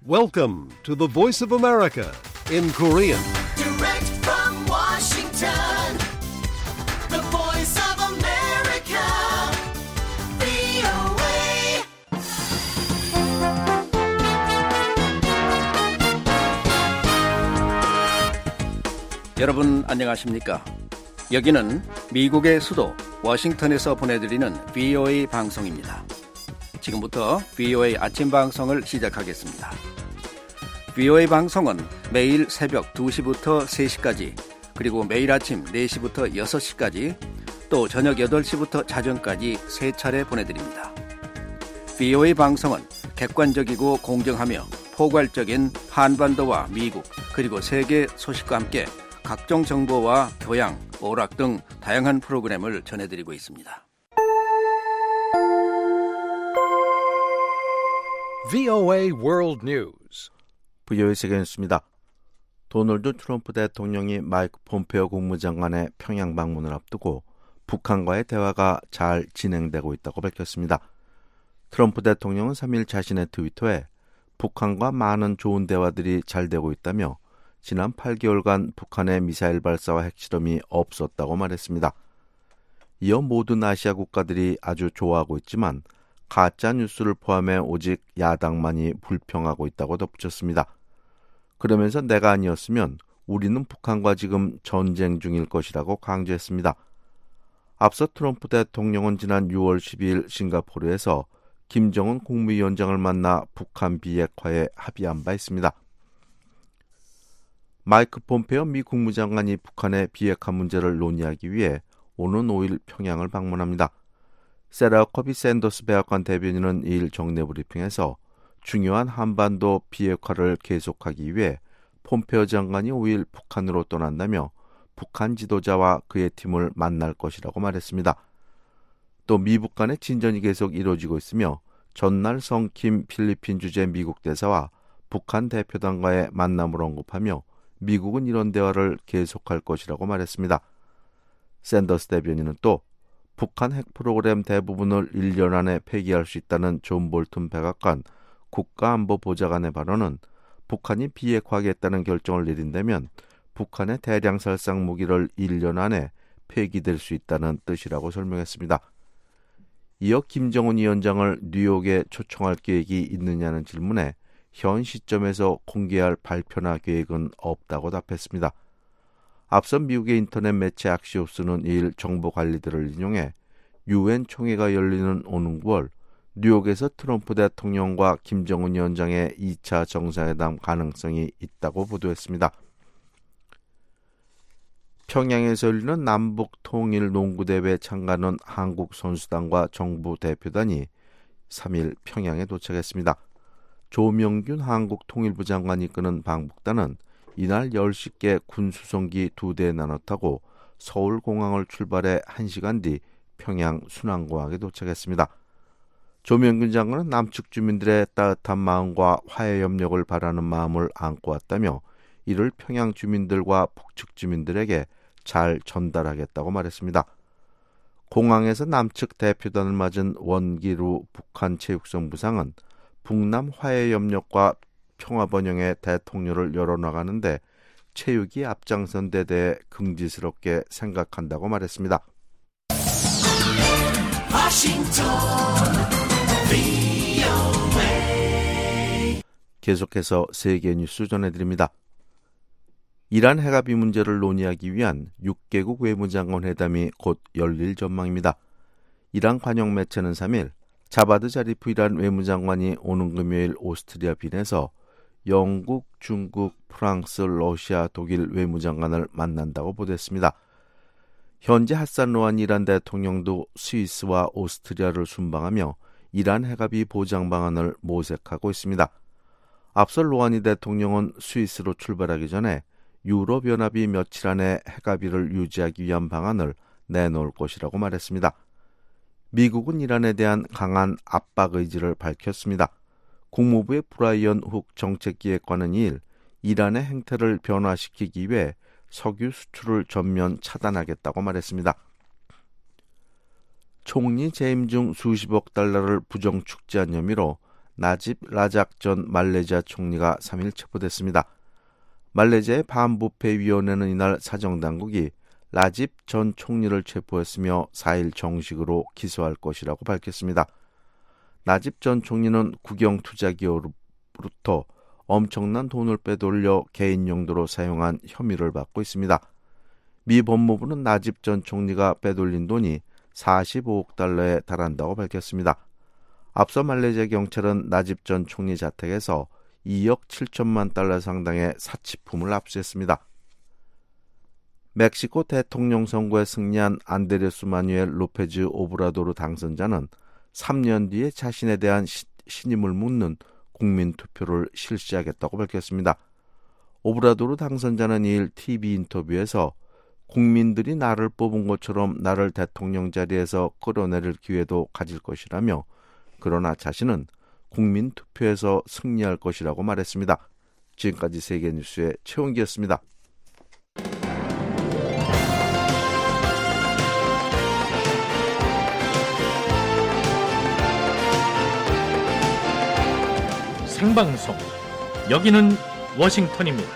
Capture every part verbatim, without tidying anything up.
Welcome to the Voice of America in Korean. Direct from Washington, the Voice of America, 브이오에이. 여러분 안녕하십니까? 여기는 미국의 수도 워싱턴에서 보내드리는 브이오에이 방송입니다. 지금부터 브이오에이 아침 방송을 시작하겠습니다. 브이오에이 방송은 매일 새벽 두 시부터 세 시까지, 그리고 매일 아침 네 시부터 여섯 시까지, 또 저녁 여덟 시부터 자정까지 세 차례 보내드립니다. 브이오에이 방송은 객관적이고 공정하며 포괄적인 한반도와 미국, 그리고 세계 소식과 함께 각종 정보와 교양, 오락 등 다양한 프로그램을 전해드리고 있습니다. 브이오에이 World News. 브이오에이 세계 뉴스입니다. 도널드 트럼프 대통령이 마이크 폼페오 국무장관의 평양 방문을 앞두고 북한과의 대화가 잘 진행되고 있다고 밝혔습니다. 트럼프 대통령은 삼 일 자신의 트위터에 북한과 많은 좋은 대화들이 잘 되고 있다며 지난 팔 개월간 북한의 미사일 발사와 핵실험이 없었다고 말했습니다. 이어 모든 아시아 국가들이 아주 좋아하고 있지만 가짜 뉴스를 포함해 오직 야당만이 불평하고 있다고 덧붙였습니다. 그러면서 내가 아니었으면 우리는 북한과 지금 전쟁 중일 것이라고 강조했습니다. 앞서 트럼프 대통령은 지난 유월 십이일 싱가포르에서 김정은 국무위원장을 만나 북한 비핵화에 합의한 바 있습니다. 마이크 폼페오 미 국무장관이 북한의 비핵화 문제를 논의하기 위해 오는 오일 평양을 방문합니다. 세라 커비 샌더스 백악관 대변인은 이일 정례 브리핑에서 중요한 한반도 비핵화를 계속하기 위해 폼페오 장관이 오일 북한으로 떠난다며 북한 지도자와 그의 팀을 만날 것이라고 말했습니다. 또 미북 간의 진전이 계속 이루어지고 있으며 전날 성킴 필리핀 주재 미국 대사와 북한 대표단과의 만남을 언급하며 미국은 이런 대화를 계속할 것이라고 말했습니다. 샌더스 대변인은 또 북한 핵 프로그램 대부분을 일 년 안에 폐기할 수 있다는 존 볼튼 백악관 국가안보보좌관의 발언은 북한이 비핵화하겠다는 결정을 내린다면 북한의 대량 살상 무기를 일 년 안에 폐기될 수 있다는 뜻이라고 설명했습니다. 이어 김정은 위원장을 뉴욕에 초청할 계획이 있느냐는 질문에 현 시점에서 공개할 발표나 계획은 없다고 답했습니다. 앞서 미국의 인터넷 매체 악시오스는 이일 정보 관리들을 인용해 유엔 총회가 열리는 오는 구월 뉴욕에서 트럼프 대통령과 김정은 위원장의 이 차 정상회담 가능성이 있다고 보도했습니다. 평양에서 열리는 남북통일 농구대회에 참가하는 한국 선수단과 정부 대표단이 삼 일 평양에 도착했습니다. 조명균 한국통일부 장관이 이끄는 방북단은 이날 열 시께 군수송기 두 대에 나눠 타고 서울공항을 출발해 한 시간 뒤 평양 순안공항에 도착했습니다. 조명균 장관은 남측 주민들의 따뜻한 마음과 화해 협력을 바라는 마음을 안고 왔다며 이를 평양 주민들과 북측 주민들에게 잘 전달하겠다고 말했습니다. 공항에서 남측 대표단을 맞은 원기루 북한 체육성 부상은 북남 화해 협력과 평화 번영의 대통령을 열어나가는데 체육이 앞장선 데 대해 긍지스럽게 생각한다고 말했습니다. 워싱턴, 브이오에이. 계속해서 세계 뉴스 전해드립니다. 이란 핵합의 문제를 논의하기 위한 육 개국 외무장관 회담이 곧 열릴 전망입니다. 이란 관영 매체는 삼 일 자바드 자리프 이란 외무장관이 오는 금요일 오스트리아 빈에서 영국, 중국, 프랑스, 러시아, 독일 외무장관을 만난다고 보도했습니다. 현재 하산 로하니 이란 대통령도 스위스와 오스트리아를 순방하며 이란 핵합의 보장 방안을 모색하고 있습니다. 앞서 로하니 대통령은 스위스로 출발하기 전에 유럽연합이 며칠 안에 핵합의를 유지하기 위한 방안을 내놓을 것이라고 말했습니다. 미국은 이란에 대한 강한 압박 의지를 밝혔습니다. 국무부의 브라이언 훅 정책기획관은 이일 이란의 행태를 변화시키기 위해 석유 수출을 전면 차단하겠다고 말했습니다. 총리 재임 중 수십억 달러를 부정 축지한 혐의로 나집 라작 전 말레이시아 총리가 삼 일 체포됐습니다. 말레이시아의 반부패위원회는 이날 사정당국이 라집 전 총리를 체포했으며 사 일 정식으로 기소할 것이라고 밝혔습니다. 나집 전 총리는 국영투자기업으로부터 엄청난 돈을 빼돌려 개인 용도로 사용한 혐의를 받고 있습니다. 미 법무부는 나집 전 총리가 빼돌린 돈이 사십오억 달러에 달한다고 밝혔습니다. 앞서 말레이시아 경찰은 나집 전 총리 자택에서 이억 칠천만 달러 상당의 사치품을 압수했습니다. 멕시코 대통령 선거에 승리한 안드레스 마뉴엘 로페즈 오브라도르 당선자는 삼 년 뒤에 자신에 대한 시, 신임을 묻는 국민투표를 실시하겠다고 밝혔습니다. 오브라도르 당선자는 이일 티비 인터뷰에서 국민들이 나를 뽑은 것처럼 나를 대통령 자리에서 끌어내릴 기회도 가질 것이라며 그러나 자신은 국민투표에서 승리할 것이라고 말했습니다. 지금까지 세계뉴스의 최원기였습니다. 생방송 여기는 워싱턴입니다.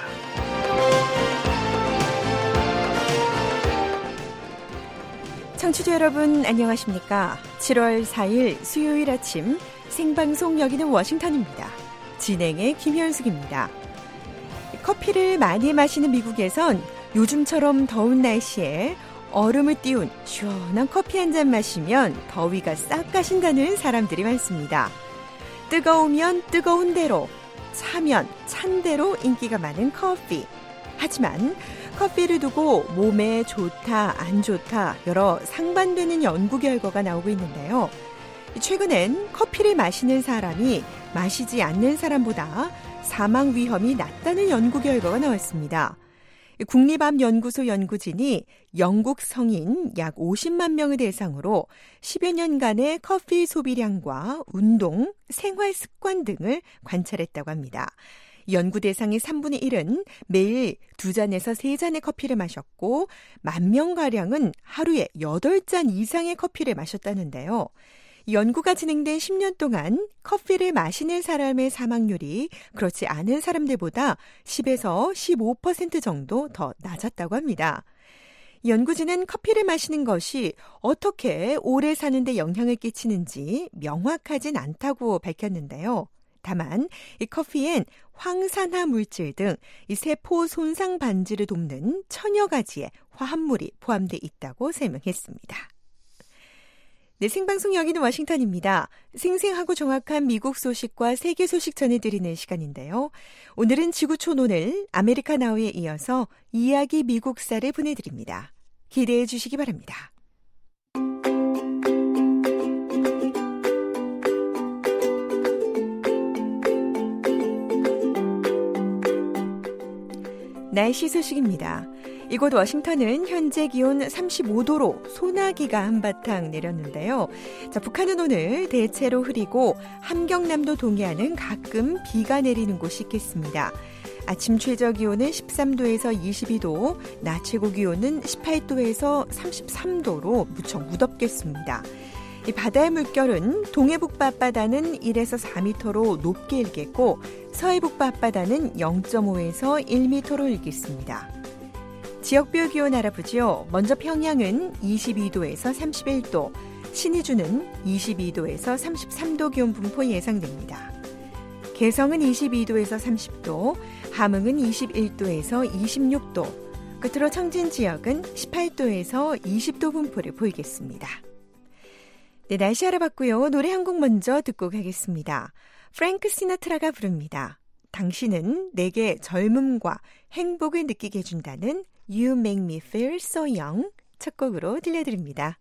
청취자 여러분 안녕하십니까? 칠월 사일 수요일 아침 생방송 여기는 워싱턴입니다. 진행의 김현숙입니다. 커피를 많이 마시는 미국에선 요즘처럼 더운 날씨에 얼음을 띄운 시원한 커피 한 잔 마시면 더위가 싹 가신다는 사람들이 많습니다. 뜨거우면 뜨거운 대로, 차면 찬 대로 인기가 많은 커피. 하지만 커피를 두고 몸에 좋다, 안 좋다 여러 상반되는 연구 결과가 나오고 있는데요. 최근엔 커피를 마시는 사람이 마시지 않는 사람보다 사망 위험이 낮다는 연구 결과가 나왔습니다. 국립암연구소 연구진이 영국 성인 약 오십만 명을 대상으로 십여 년간의 커피 소비량과 운동, 생활 습관 등을 관찰했다고 합니다. 연구 대상의 삼분의 일은 매일 두 잔에서 세 잔의 커피를 마셨고 만 명가량은 하루에 여덟 잔 이상의 커피를 마셨다는데요. 연구가 진행된 십 년 동안 커피를 마시는 사람의 사망률이 그렇지 않은 사람들보다 십에서 십오 퍼센트 정도 더 낮았다고 합니다. 연구진은 커피를 마시는 것이 어떻게 오래 사는 데 영향을 끼치는지 명확하진 않다고 밝혔는데요. 다만 이 커피엔 황산화 물질 등 이 세포 손상 방지를 돕는 천여 가지의 화합물이 포함되어 있다고 설명했습니다. 네, 생방송 여기는 워싱턴입니다. 생생하고 정확한 미국 소식과 세계 소식 전해드리는 시간인데요. 오늘은 지구촌 오늘 아메리카 나우에 이어서 이야기 미국사를 보내드립니다. 기대해 주시기 바랍니다. 날씨 소식입니다. 이곳 워싱턴은 현재 기온 삼십오 도로 소나기가 한바탕 내렸는데요. 자, 북한은 오늘 대체로 흐리고 함경남도 동해안은 가끔 비가 내리는 곳이 있겠습니다. 아침 최저 기온은 십삼 도에서 이십이 도, 낮 최고 기온은 십팔 도에서 삼십삼 도로 무척 무덥겠습니다. 이 바다의 물결은 동해북부 앞바다는 일에서 사 미터로 높게 일겠고 서해북부 앞바다는 영 점 오에서 일 미터로 일겠습니다. 지역별 기온 알아보죠. 먼저 평양은 이십이 도에서 삼십일 도, 신의주는 이십이 도에서 삼십삼 도 기온 분포 예상됩니다. 개성은 이십이 도에서 삼십 도, 함흥은 이십일 도에서 이십육 도, 끝으로 청진 지역은 십팔 도에서 이십 도 분포를 보이겠습니다. 네, 날씨 알아봤고요. 노래 한 곡 먼저 듣고 가겠습니다. 프랭크 시나트라가 부릅니다. 당신은 내게 젊음과 행복을 느끼게 해준다는 You Make Me Feel So Young 첫 곡으로 들려드립니다.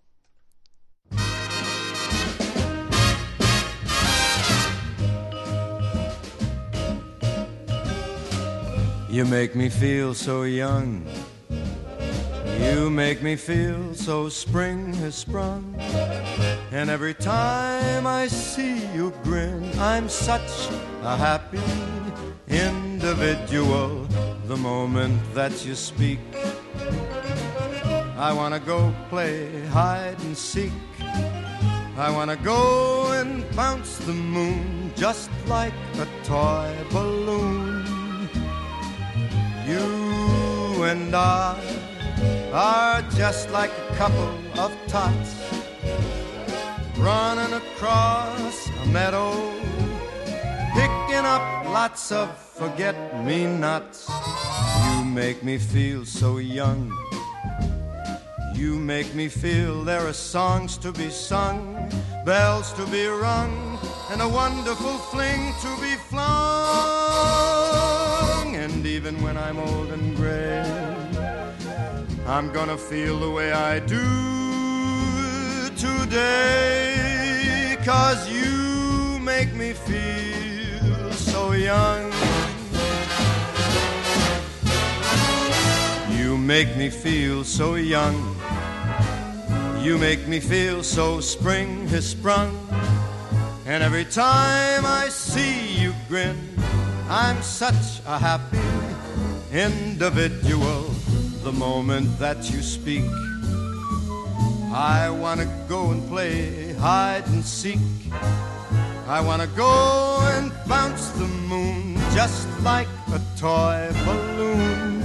You make me feel so young. You make me feel so spring has sprung. And every time I see you grin, I'm such a happy individual. The moment that you speak, I wanna go play hide and seek. I wanna go and bounce the moon just like a toy balloon. You and I are just like a couple of tots running across a meadow, picking up lots of forget-me-nots. You make me feel so young. You make me feel there are songs to be sung, bells to be rung, and a wonderful fling to be flung. And even when I'm old and gray, I'm gonna feel the way I do today, 'cause you make me feel so young. You make me feel so young. You make me feel so spring has sprung. And every time I see you grin, I'm such a happy individual. The moment that you speak, I wanna go and play hide and seek. I wanna go and bounce the moon just like a toy balloon.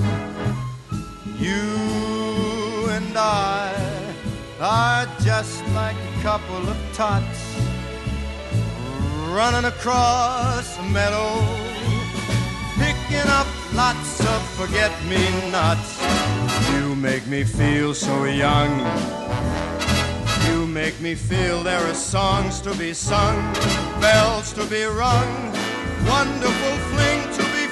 You and I are just like a couple of tots running across a meadow, picking up lots of forget-me-nots. You make me feel so young. You make me feel there are songs to be sung, bells to be rung, wonderful fling to be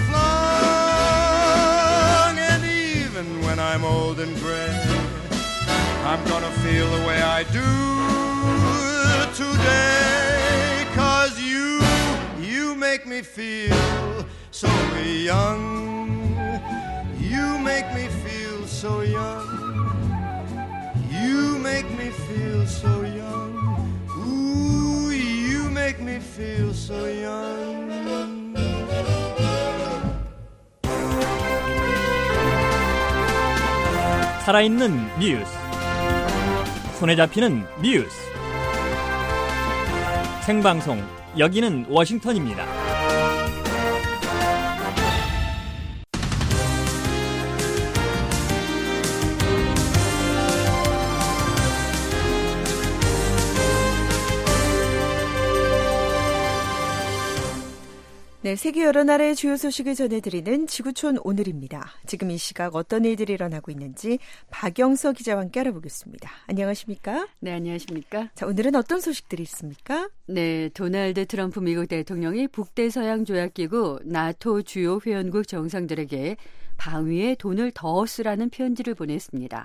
flung. And even when I'm old and gray, I'm gonna feel the way I do today, 'cause you, you make me feel so young. You make me feel so young. You make me feel so young. Ooh, you make me feel so young. 살아있는 뉴스, 손에 잡히는 뉴스, 생방송, 여기는 워싱턴입니다. 네, 세계 여러 나라의 주요 소식을 전해드리는 지구촌 오늘입니다. 지금 이 시각 어떤 일들이 일어나고 있는지 박영서 기자와 함께 알아보겠습니다. 안녕하십니까? 네, 안녕하십니까? 자, 오늘은 어떤 소식들이 있습니까? 네, 도널드 트럼프 미국 대통령이 북대서양조약기구 나토 주요 회원국 정상들에게 방위에 돈을 더 쓰라는 편지를 보냈습니다.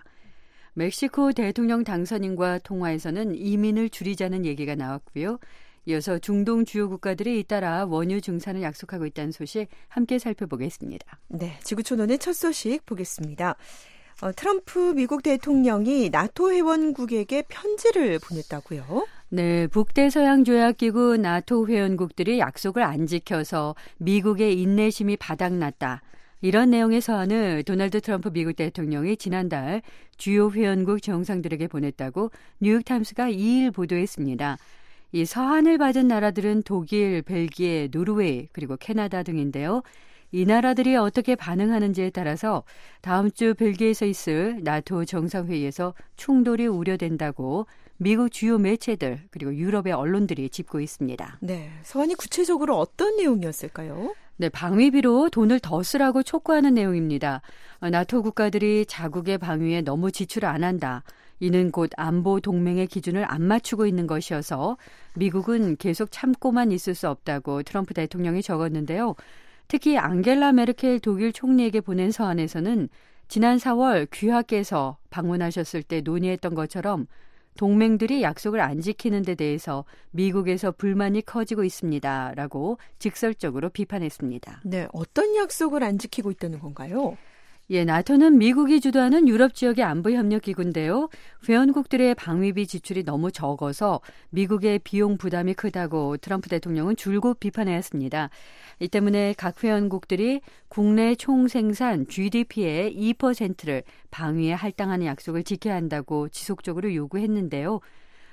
멕시코 대통령 당선인과 통화에서는 이민을 줄이자는 얘기가 나왔고요. 이어서 중동 주요 국가들이 잇따라 원유 증산을 약속하고 있다는 소식 함께 살펴보겠습니다. 네, 지구촌 오늘 첫 소식 보겠습니다. 어, 트럼프 미국 대통령이 나토 회원국에게 편지를 보냈다고요? 네, 북대서양조약기구 나토 회원국들이 약속을 안 지켜서 미국의 인내심이 바닥났다. 이런 내용의 서한을 도널드 트럼프 미국 대통령이 지난달 주요 회원국 정상들에게 보냈다고 뉴욕타임스가 이 일 보도했습니다. 이 서한을 받은 나라들은 독일, 벨기에, 노르웨이, 그리고 캐나다 등인데요. 이 나라들이 어떻게 반응하는지에 따라서 다음 주 벨기에에서 있을 나토 정상회의에서 충돌이 우려된다고 미국 주요 매체들 그리고 유럽의 언론들이 짚고 있습니다. 네, 서한이 구체적으로 어떤 내용이었을까요? 네, 방위비로 돈을 더 쓰라고 촉구하는 내용입니다. 나토 국가들이 자국의 방위에 너무 지출 안 한다. 이는 곧 안보 동맹의 기준을 안 맞추고 있는 것이어서 미국은 계속 참고만 있을 수 없다고 트럼프 대통령이 적었는데요. 특히 앙겔라 메르켈 독일 총리에게 보낸 서한에서는 지난 사월 귀하께서 방문하셨을 때 논의했던 것처럼 동맹들이 약속을 안 지키는 데 대해서 미국에서 불만이 커지고 있습니다라고 직설적으로 비판했습니다. 네, 어떤 약속을 안 지키고 있다는 건가요? 예, 나토는 미국이 주도하는 유럽 지역의 안보협력기구인데요. 회원국들의 방위비 지출이 너무 적어서 미국의 비용 부담이 크다고 트럼프 대통령은 줄곧 비판했습니다. 이 때문에 각 회원국들이 국내 총생산 지디피의 이 퍼센트를 방위에 할당하는 약속을 지켜야 한다고 지속적으로 요구했는데요.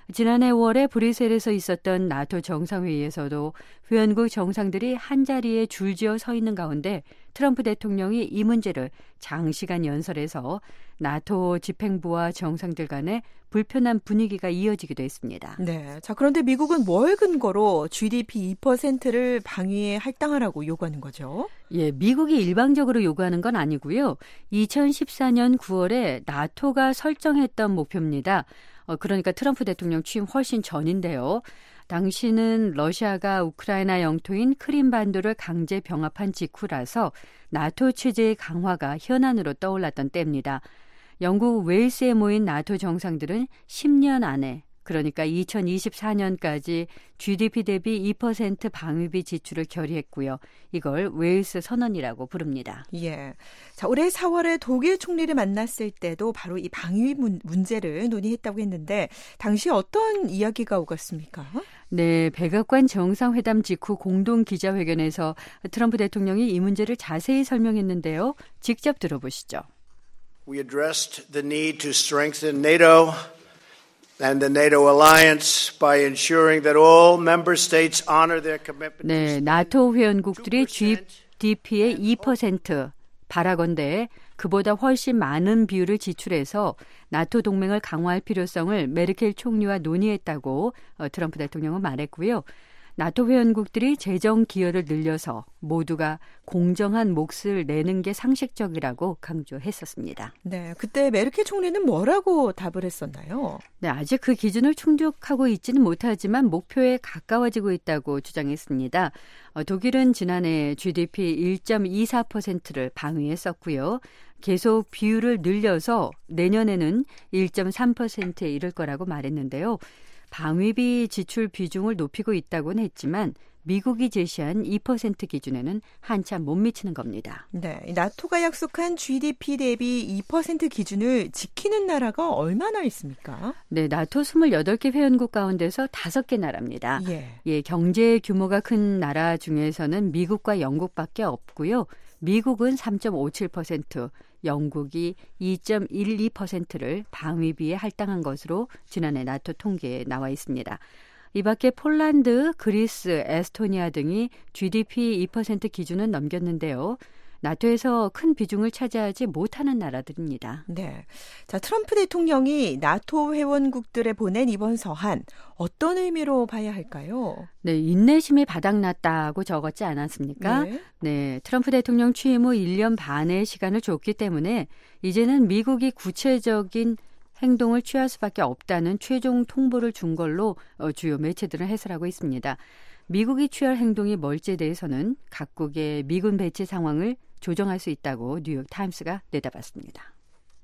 지난해 오월에 브뤼셀에서 있었던 나토 정상회의에서도 회원국 정상들이 한자리에 줄지어 서 있는 가운데 트럼프 대통령이 이 문제를 장시간 연설해서 나토 집행부와 정상들 간에 불편한 분위기가 이어지기도 했습니다. 네. 자, 그런데 미국은 뭘 근거로 지디피 이 퍼센트를 방위에 할당하라고 요구하는 거죠? 예, 미국이 일방적으로 요구하는 건 아니고요. 이천십사 년 구월에 나토가 설정했던 목표입니다. 어, 그러니까 트럼프 대통령 취임 훨씬 전인데요. 당시는 러시아가 우크라이나 영토인 크림반도를 강제 병합한 직후라서 나토 체제의 강화가 현안으로 떠올랐던 때입니다. 영국 웨일스에 모인 나토 정상들은 십 년 안에, 그러니까 이천이십사 년까지 지디피 대비 이 퍼센트 방위비 지출을 결의했고요. 이걸 웨일스 선언이라고 부릅니다. 예. 자, 올해 사월에 독일 총리를 만났을 때도 바로 이 방위 문, 문제를 논의했다고 했는데 당시 어떤 이야기가 오갔습니까? 네, 백악관 정상회담 직후 공동 기자회견에서 트럼프 대통령이 이 문제를 자세히 설명했는데요. 직접 들어보시죠. We addressed the need to strengthen NATO and the NATO alliance by ensuring that all member states honor their commitment. 네, 나토 회원국들이 지디피의 이 퍼센트 바라건대 그보다 훨씬 많은 비율을 지출해서 나토 동맹을 강화할 필요성을 메르켈 총리와 논의했다고 트럼프 대통령은 말했고요. 나토 회원국들이 재정 기여를 늘려서 모두가 공정한 몫을 내는 게 상식적이라고 강조했었습니다. 네, 그때 메르켈 총리는 뭐라고 답을 했었나요? 네, 아직 그 기준을 충족하고 있지는 못하지만 목표에 가까워지고 있다고 주장했습니다. 어, 독일은 지난해 지디피 일 점 이사 퍼센트를 방위했었고요. 계속 비율을 늘려서 내년에는 일 점 삼 퍼센트에 이를 거라고 말했는데요. 방위비 지출 비중을 높이고 있다고는 했지만 미국이 제시한 이 퍼센트 기준에는 한참 못 미치는 겁니다. 네, 나토가 약속한 지디피 대비 이 퍼센트 기준을 지키는 나라가 얼마나 있습니까? 네, 나토 이십팔 개 회원국 가운데서 다섯 개 나라입니다. 예. 예, 경제 규모가 큰 나라 중에서는 미국과 영국밖에 없고요. 미국은 삼 점 오칠 퍼센트, 영국이 이 점 일이 퍼센트를 방위비에 할당한 것으로 지난해 나토 통계에 나와 있습니다. 이 밖에 폴란드, 그리스, 에스토니아 등이 지디피 이 퍼센트 기준은 넘겼는데요. 나토에서 큰 비중을 차지하지 못하는 나라들입니다. 네, 자 트럼프 대통령이 나토 회원국들에 보낸 이번 서한 어떤 의미로 봐야 할까요? 네, 인내심이 바닥났다고 적었지 않았습니까? 네. 네, 트럼프 대통령 취임 후 일 년 반의 시간을 줬기 때문에 이제는 미국이 구체적인 행동을 취할 수밖에 없다는 최종 통보를 준 걸로 주요 매체들은 해설하고 있습니다. 미국이 취할 행동이 뭘지에 대해서는 각국의 미군 배치 상황을 조정할 수 있다고 뉴욕 타임스가 내다봤습니다.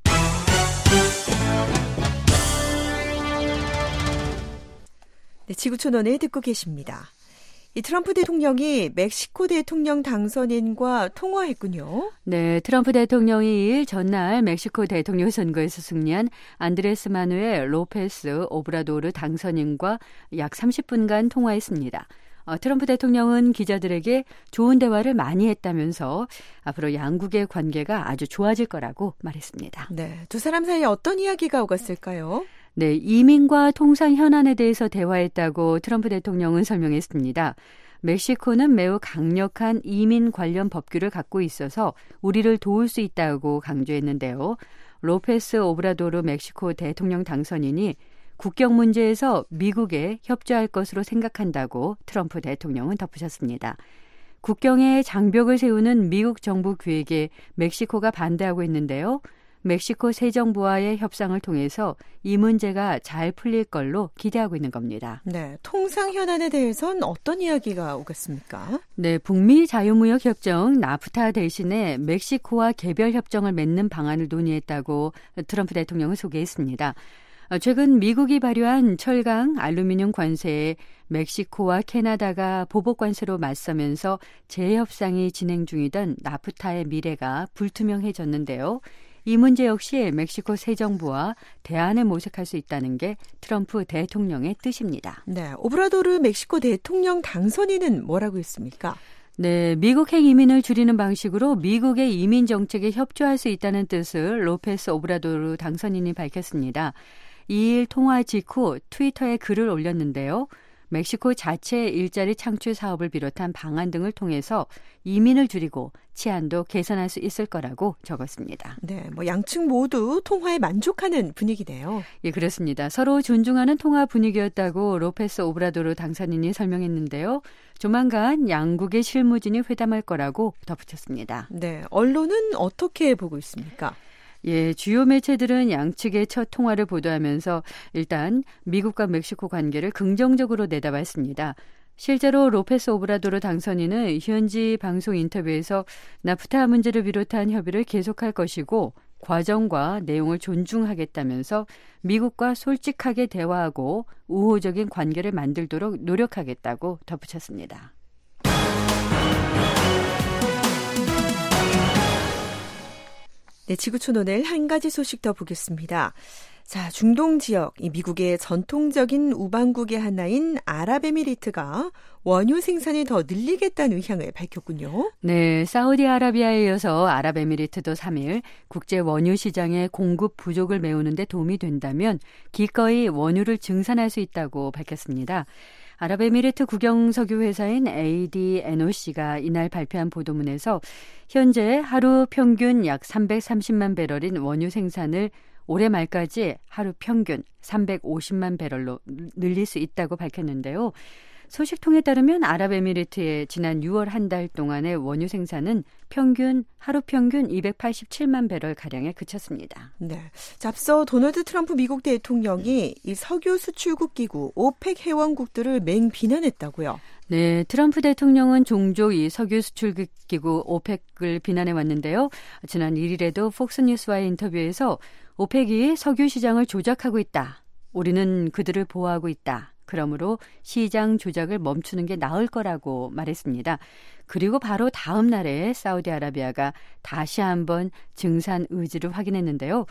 네, 지구촌원을 듣고 계십니다. 이 트럼프 대통령이 멕시코 대통령 당선인과 통화했군요. 네, 트럼프 대통령이 이 일 전날 멕시코 대통령 선거에서 승리한 안드레스 마누엘 로페스 오브라도르 당선인과 약 삼십 분간 통화했습니다. 어, 트럼프 대통령은 기자들에게 좋은 대화를 많이 했다면서 앞으로 양국의 관계가 아주 좋아질 거라고 말했습니다. 네, 두 사람 사이에 어떤 이야기가 오갔을까요? 네, 이민과 통상 현안에 대해서 대화했다고 트럼프 대통령은 설명했습니다. 멕시코는 매우 강력한 이민 관련 법규를 갖고 있어서 우리를 도울 수 있다고 강조했는데요. 로페스 오브라도르 멕시코 대통령 당선인이 국경 문제에서 미국에 협조할 것으로 생각한다고 트럼프 대통령은 덧붙였습니다. 국경에 장벽을 세우는 미국 정부 계획에 멕시코가 반대하고 있는데요. 멕시코 새 정부와의 협상을 통해서 이 문제가 잘 풀릴 걸로 기대하고 있는 겁니다. 네, 통상 현안에 대해서는 어떤 이야기가 오갔습니까? 네, 북미 자유무역 협정 나프타 대신에 멕시코와 개별 협정을 맺는 방안을 논의했다고 트럼프 대통령은 소개했습니다. 최근 미국이 발효한 철강, 알루미늄 관세에 멕시코와 캐나다가 보복 관세로 맞서면서 재협상이 진행 중이던 나프타의 미래가 불투명해졌는데요. 이 문제 역시 멕시코 새 정부와 대안을 모색할 수 있다는 게 트럼프 대통령의 뜻입니다. 네, 오브라도르 멕시코 대통령 당선인은 뭐라고 했습니까? 네, 미국행 이민을 줄이는 방식으로 미국의 이민 정책에 협조할 수 있다는 뜻을 로페스 오브라도르 당선인이 밝혔습니다. 이일 통화 직후 트위터에 글을 올렸는데요. 멕시코 자체 일자리 창출 사업을 비롯한 방안 등을 통해서 이민을 줄이고 치안도 개선할 수 있을 거라고 적었습니다. 네, 뭐 양측 모두 통화에 만족하는 분위기네요. 예, 그렇습니다. 서로 존중하는 통화 분위기였다고 로페스 오브라도르 당선인이 설명했는데요. 조만간 양국의 실무진이 회담할 거라고 덧붙였습니다. 네, 언론은 어떻게 보고 있습니까? 예, 주요 매체들은 양측의 첫 통화를 보도하면서 일단 미국과 멕시코 관계를 긍정적으로 내다봤습니다. 실제로 로페스 오브라도르 당선인은 현지 방송 인터뷰에서 나프타 문제를 비롯한 협의를 계속할 것이고 과정과 내용을 존중하겠다면서 미국과 솔직하게 대화하고 우호적인 관계를 만들도록 노력하겠다고 덧붙였습니다. 네, 지구촌 오늘 한 가지 소식 더 보겠습니다. 자, 중동 지역, 이 미국의 전통적인 우방국의 하나인 아랍에미리트가 원유 생산을 더 늘리겠다는 의향을 밝혔군요. 네, 사우디아라비아에 이어서 아랍에미리트도 삼일 국제 원유 시장의 공급 부족을 메우는 데 도움이 된다면 기꺼이 원유를 증산할 수 있다고 밝혔습니다. 아랍에미리트 국영석유 회사인 에이디엔오씨가 이날 발표한 보도문에서 현재 하루 평균 약 삼백삼십만 배럴인 원유 생산을 올해 말까지 하루 평균 삼백오십만 배럴로 늘릴 수 있다고 밝혔는데요. 소식통에 따르면 아랍에미리트의 지난 유월 한 달 동안의 원유 생산은 평균 하루 평균 이백팔십칠만 배럴가량에 그쳤습니다. 네. 앞서 도널드 트럼프 미국 대통령이 이 석유 수출국 기구 오펙 회원국들을 맹비난했다고요. 네, 트럼프 대통령은 종종 이 석유 수출국 기구 오펙을 비난해 왔는데요. 지난 일일에도 폭스뉴스와의 인터뷰에서 오펙이 석유 시장을 조작하고 있다. 우리는 그들을 보호하고 있다. 그러므로 시장 조작을 멈추는 게 나을 거라고 말했습니다. 그리고 바로 다음 날에 사우디아라비아가 다시 한번 증산 의지를 확인했는데요.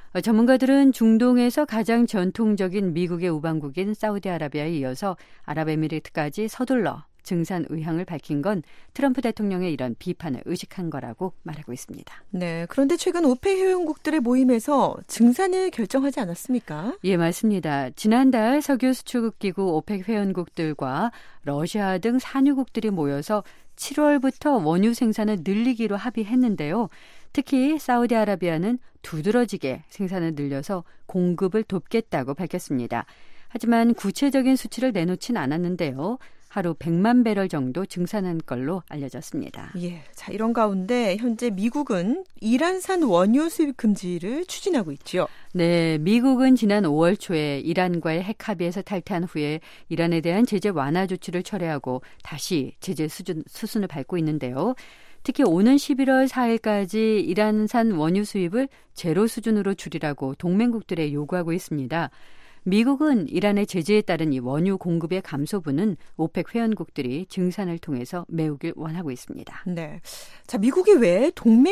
전문가들은 중동에서 가장 전통적인 미국의 우방국인 사우디아라비아에 이어서 아랍에미리트까지 서둘러 증산 의향을 밝힌 건 트럼프 대통령의 이런 비판을 의식한 거라고 말하고 있습니다. 네, 그런데 최근 오펙 회원국들의 모임에서 증산을 결정하지 않았습니까? 예, 맞습니다. 지난달 석유 수출국 기구 오펙 회원국들과 러시아 등 산유국들이 모여서 칠월부터 원유 생산을 늘리기로 합의했는데요. 특히 사우디아라비아는 두드러지게 생산을 늘려서 공급을 돕겠다고 밝혔습니다. 하지만 구체적인 수치를 내놓진 않았는데요. 하루 백만 배럴 정도 증산한 걸로 알려졌습니다. 예, 자 이런 가운데 현재 미국은 이란산 원유 수입 금지를 추진하고 있죠. 네, 미국은 지난 오월 초에 이란과의 핵 합의에서 탈퇴한 후에 이란에 대한 제재 완화 조치를 철회하고 다시 제재 수준, 수순을 밟고 있는데요. 특히 오는 십일월 사일까지 이란산 원유 수입을 제로 수준으로 줄이라고 동맹국들에 요구하고 있습니다. 미국은 이란의 제재에 따른 이 원유 공급의 감소분은 오펙 회원국들이 증산을 통해서 메우길 원하고 있습니다. 네, 자 미국이 왜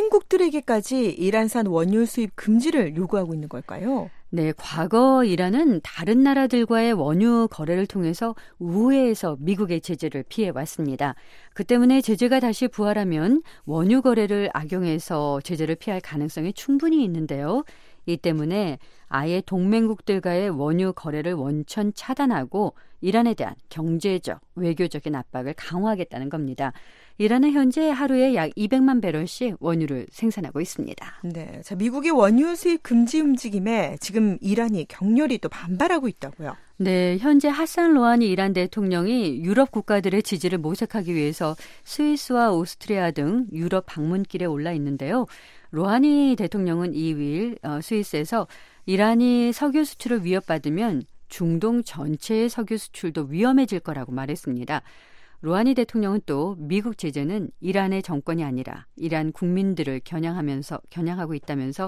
동맹국들에게까지 이란산 원유 수입 금지를 요구하고 있는 걸까요? 네, 과거 이란은 다른 나라들과의 원유 거래를 통해서 우회해서 미국의 제재를 피해왔습니다. 그 때문에 제재가 다시 부활하면 원유 거래를 악용해서 제재를 피할 가능성이 충분히 있는데요. 이 때문에 아예 동맹국들과의 원유 거래를 원천 차단하고 이란에 대한 경제적, 외교적인 압박을 강화하겠다는 겁니다. 이란은 현재 하루에 약 이백만 배럴씩 원유를 생산하고 있습니다. 네, 자 미국의 원유 수입 금지 움직임에 지금 이란이 격렬히 또 반발하고 있다고요. 네, 현재 하산 로하니 이란 대통령이 유럽 국가들의 지지를 모색하기 위해서 스위스와 오스트리아 등 유럽 방문길에 올라 있는데요. 로하니 대통령은 이일 어, 스위스에서 이란이 석유 수출을 위협받으면 중동 전체의 석유 수출도 위험해질 거라고 말했습니다. 로하니 대통령은 또 미국 제재는 이란의 정권이 아니라 이란 국민들을 겨냥하면서 겨냥하고 있다면서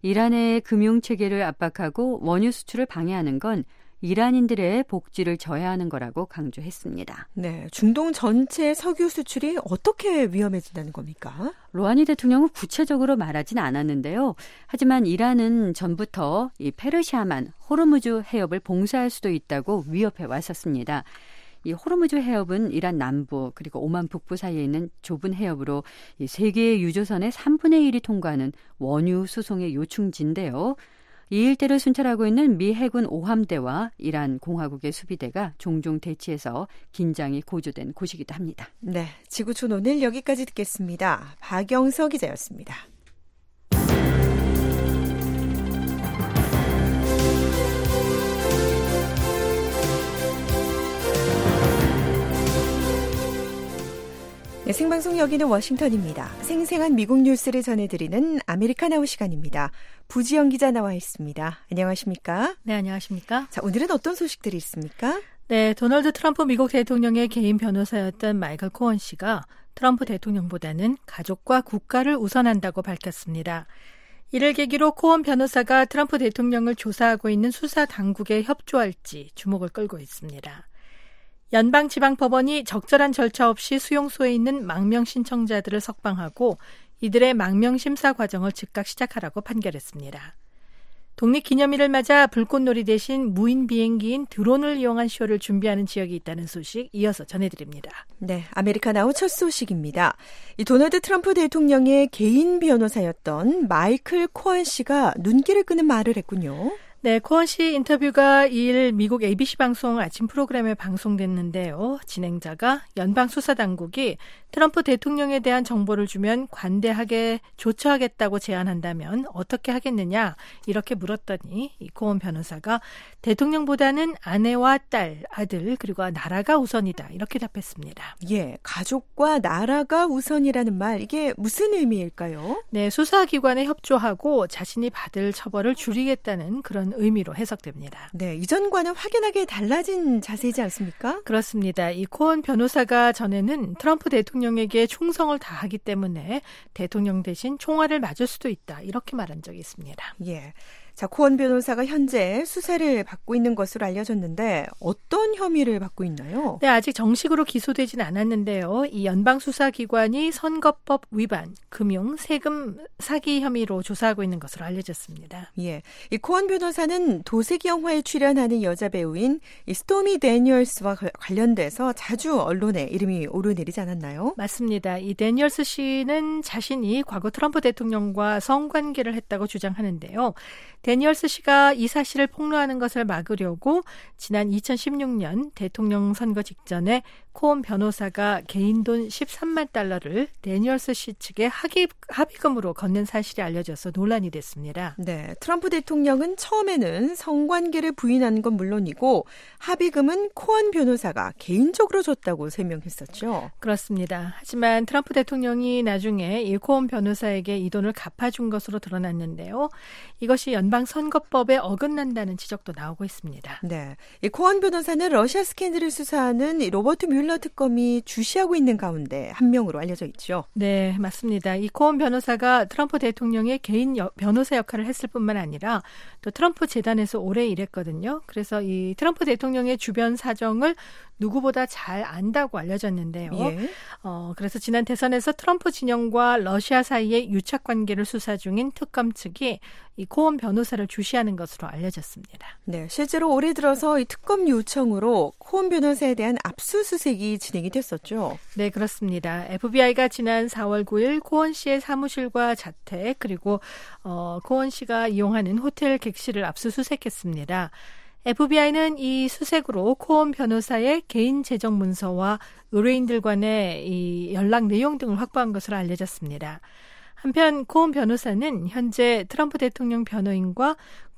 이란의 금융 체계를 압박하고 원유 수출을 방해하는 건 이란인들의 복지를 저해하는 거라고 강조했습니다. 네, 중동 전체 석유 수출이 어떻게 위험해진다는 겁니까? 로하니 대통령은 구체적으로 말하진 않았는데요. 하지만 이란은 전부터 이 페르시아만 호르무즈 해협을 봉쇄할 수도 있다고 위협해 왔었습니다. 이 호르무즈 해협은 이란 남부 그리고 오만 북부 사이에 있는 좁은 해협으로 이 세계의 유조선의 삼분의 일이 통과하는 원유 수송의 요충지인데요. 이 일대를 순찰하고 있는 미 해군 오함대와 이란 공화국의 수비대가 종종 대치해서 긴장이 고조된 곳이기도 합니다. 네, 지구촌 오늘 여기까지 듣겠습니다. 박영서 기자였습니다. 네, 생방송 여기는 워싱턴입니다. 생생한 미국 뉴스를 전해드리는 아메리카나우 시간입니다. 부지영 기자 나와 있습니다. 안녕하십니까? 네, 안녕하십니까? 자, 오늘은 어떤 소식들이 있습니까? 네, 도널드 트럼프 미국 대통령의 개인 변호사였던 마이클 코언 씨가 트럼프 대통령보다는 가족과 국가를 우선한다고 밝혔습니다. 이를 계기로 코언 변호사가 트럼프 대통령을 조사하고 있는 수사 당국에 협조할지 주목을 끌고 있습니다. 연방지방법원이 적절한 절차 없이 수용소에 있는 망명 신청자들을 석방하고 이들의 망명 심사 과정을 즉각 시작하라고 판결했습니다. 독립기념일을 맞아 불꽃놀이 대신 무인 비행기인 드론을 이용한 쇼를 준비하는 지역이 있다는 소식 이어서 전해드립니다. 네, 아메리카나우 첫 소식입니다. 이 도널드 트럼프 대통령의 개인 변호사였던 마이클 코언 씨가 눈길을 끄는 말을 했군요. 네, 코언 씨 인터뷰가 이일 미국 에이비씨 방송 아침 프로그램에 방송됐는데요. 진행자가 연방수사당국이 트럼프 대통령에 대한 정보를 주면 관대하게 조처하겠다고 제안한다면 어떻게 하겠느냐 이렇게 물었더니 이 코언 변호사가 대통령보다는 아내와 딸, 아들 그리고 나라가 우선이다 이렇게 답했습니다. 예, 가족과 나라가 우선이라는 말 이게 무슨 의미일까요? 네, 수사기관에 협조하고 자신이 받을 처벌을 줄이겠다는 그런 의미로 해석됩니다. 네, 이전과는 확연하게 달라진 자세이지 않습니까? 그렇습니다. 이 코언 변호사가 전에는 트럼프 대통령에게 충성을 다하기 때문에 대통령 대신 총알을 맞을 수도 있다 이렇게 말한 적이 있습니다. 예. 자, 코언 변호사가 현재 수사를 받고 있는 것으로 알려졌는데 어떤 혐의를 받고 있나요? 네, 아직 정식으로 기소되진 않았는데요. 이 연방수사기관이 선거법 위반, 금융, 세금 사기 혐의로 조사하고 있는 것으로 알려졌습니다. 예, 이 코언 변호사는 도색이 영화에 출연하는 여자 배우인 이 스토미 데니얼스와 관련돼서 자주 언론에 이름이 오르내리지 않았나요? 맞습니다. 이 데니얼스 씨는 자신이 과거 트럼프 대통령과 성관계를 했다고 주장하는데요. 데니얼스 씨가 이 사실을 폭로하는 것을 막으려고 지난 이천십육 년 대통령 선거 직전에 코언 변호사가 개인 돈 십삼만 달러를 데니얼스 씨 측에 합의, 합의금으로 건넨 사실이 알려져서 논란이 됐습니다. 네, 트럼프 대통령은 처음에는 성관계를 부인하는 건 물론이고 합의금은 코언 변호사가 개인적으로 줬다고 설명했었죠. 그렇습니다. 하지만 트럼프 대통령이 나중에 이 코언 변호사에게 이 돈을 갚아준 것으로 드러났는데요. 이것이 연방선거법에 어긋난다는 지적도 나오고 있습니다. 네, 이 코언 변호사는 러시아 스캔들을 수사하는 이 로버트 뮬러 특검이 주시하고 있는 가운데 한 명으로 알려져 있죠. 네, 맞습니다. 이 코언 변호사가 트럼프 대통령의 개인 여, 변호사 역할을 했을 뿐만 아니라 또 트럼프 재단에서 오래 일했거든요. 그래서 이 트럼프 대통령의 주변 사정을 누구보다 잘 안다고 알려졌는데요. 예. 어, 그래서 지난 대선에서 트럼프 진영과 러시아 사이의 유착 관계를 수사 중인 특검 측이 이 코언 변호사를 주시하는 것으로 알려졌습니다. 네, 실제로 올해 들어서 이 특검 요청으로 코언 변호사에 대한 압수수색이 진행이 됐었죠. 네, 그렇습니다. 에프비아이가 지난 사월 구일 코언 씨의 사무실과 자택 그리고 어, 코언 씨가 이용하는 호텔 객실을 압수수색했습니다. 에프비아이는 이 수색으로 코언 변호사의 개인 재정 문서와 의뢰인들 간의 이 연락 내용 등을 확보한 것으로 알려졌습니다. 한편 코언 변호사는 현재 트럼프 대통령 변호인과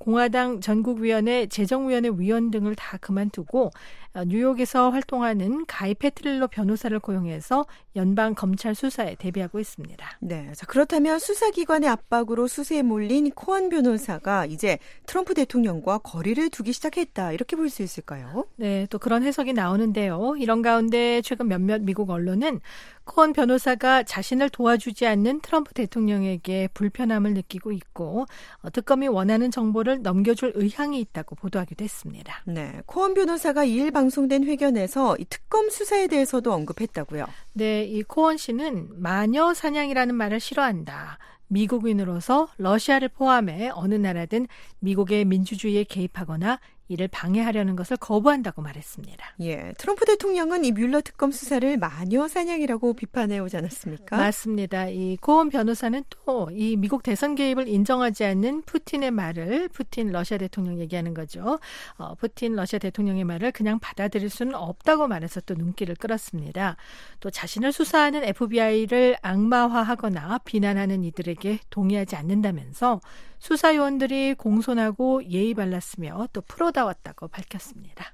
공화당 전국위원회 재정위원회 위원 등을 다 그만두고 뉴욕에서 활동하는 가이 페트릴로 변호사를 고용해서 연방 검찰 수사에 대비하고 있습니다. 네, 자 그렇다면 수사기관의 압박으로 수세에 몰린 코언 변호사가 이제 트럼프 대통령과 거리를 두기 시작했다 이렇게 볼 수 있을까요? 네, 또 그런 해석이 나오는데요. 이런 가운데 최근 몇몇 미국 언론은 코언 변호사가 자신을 도와주지 않는 트럼프 대통령에게 불편함을 느끼고 있고 특검이 원하는 정보를 넘겨줄 의향이 있다고 보도하기도 했습니다. 네, 코언 변호사가 이일 방송된 회견에서 이 특검 수사에 대해서도 언급했다고요. 네, 이 코언 씨는 마녀 사냥이라는 말을 싫어한다. 미국인으로서 러시아를 포함해 어느 나라든 미국의 민주주의에 개입하거나 이를 방해하려는 것을 거부한다고 말했습니다. 예, 트럼프 대통령은 이 뮬러 특검 수사를 마녀 사냥이라고 비판해 오지 않았습니까? 맞습니다. 이 코온 변호사는 또 이 미국 대선 개입을 인정하지 않는 푸틴의 말을 푸틴 러시아 대통령 얘기하는 거죠. 어, 푸틴 러시아 대통령의 말을 그냥 받아들일 수는 없다고 말해서 또 눈길을 끌었습니다. 또 자신을 수사하는 에프비아이를 악마화하거나 비난하는 이들에게 동의하지 않는다면서 수사 요원들이 공손하고 예의 발랐으며 또 프로다웠다고 밝혔습니다.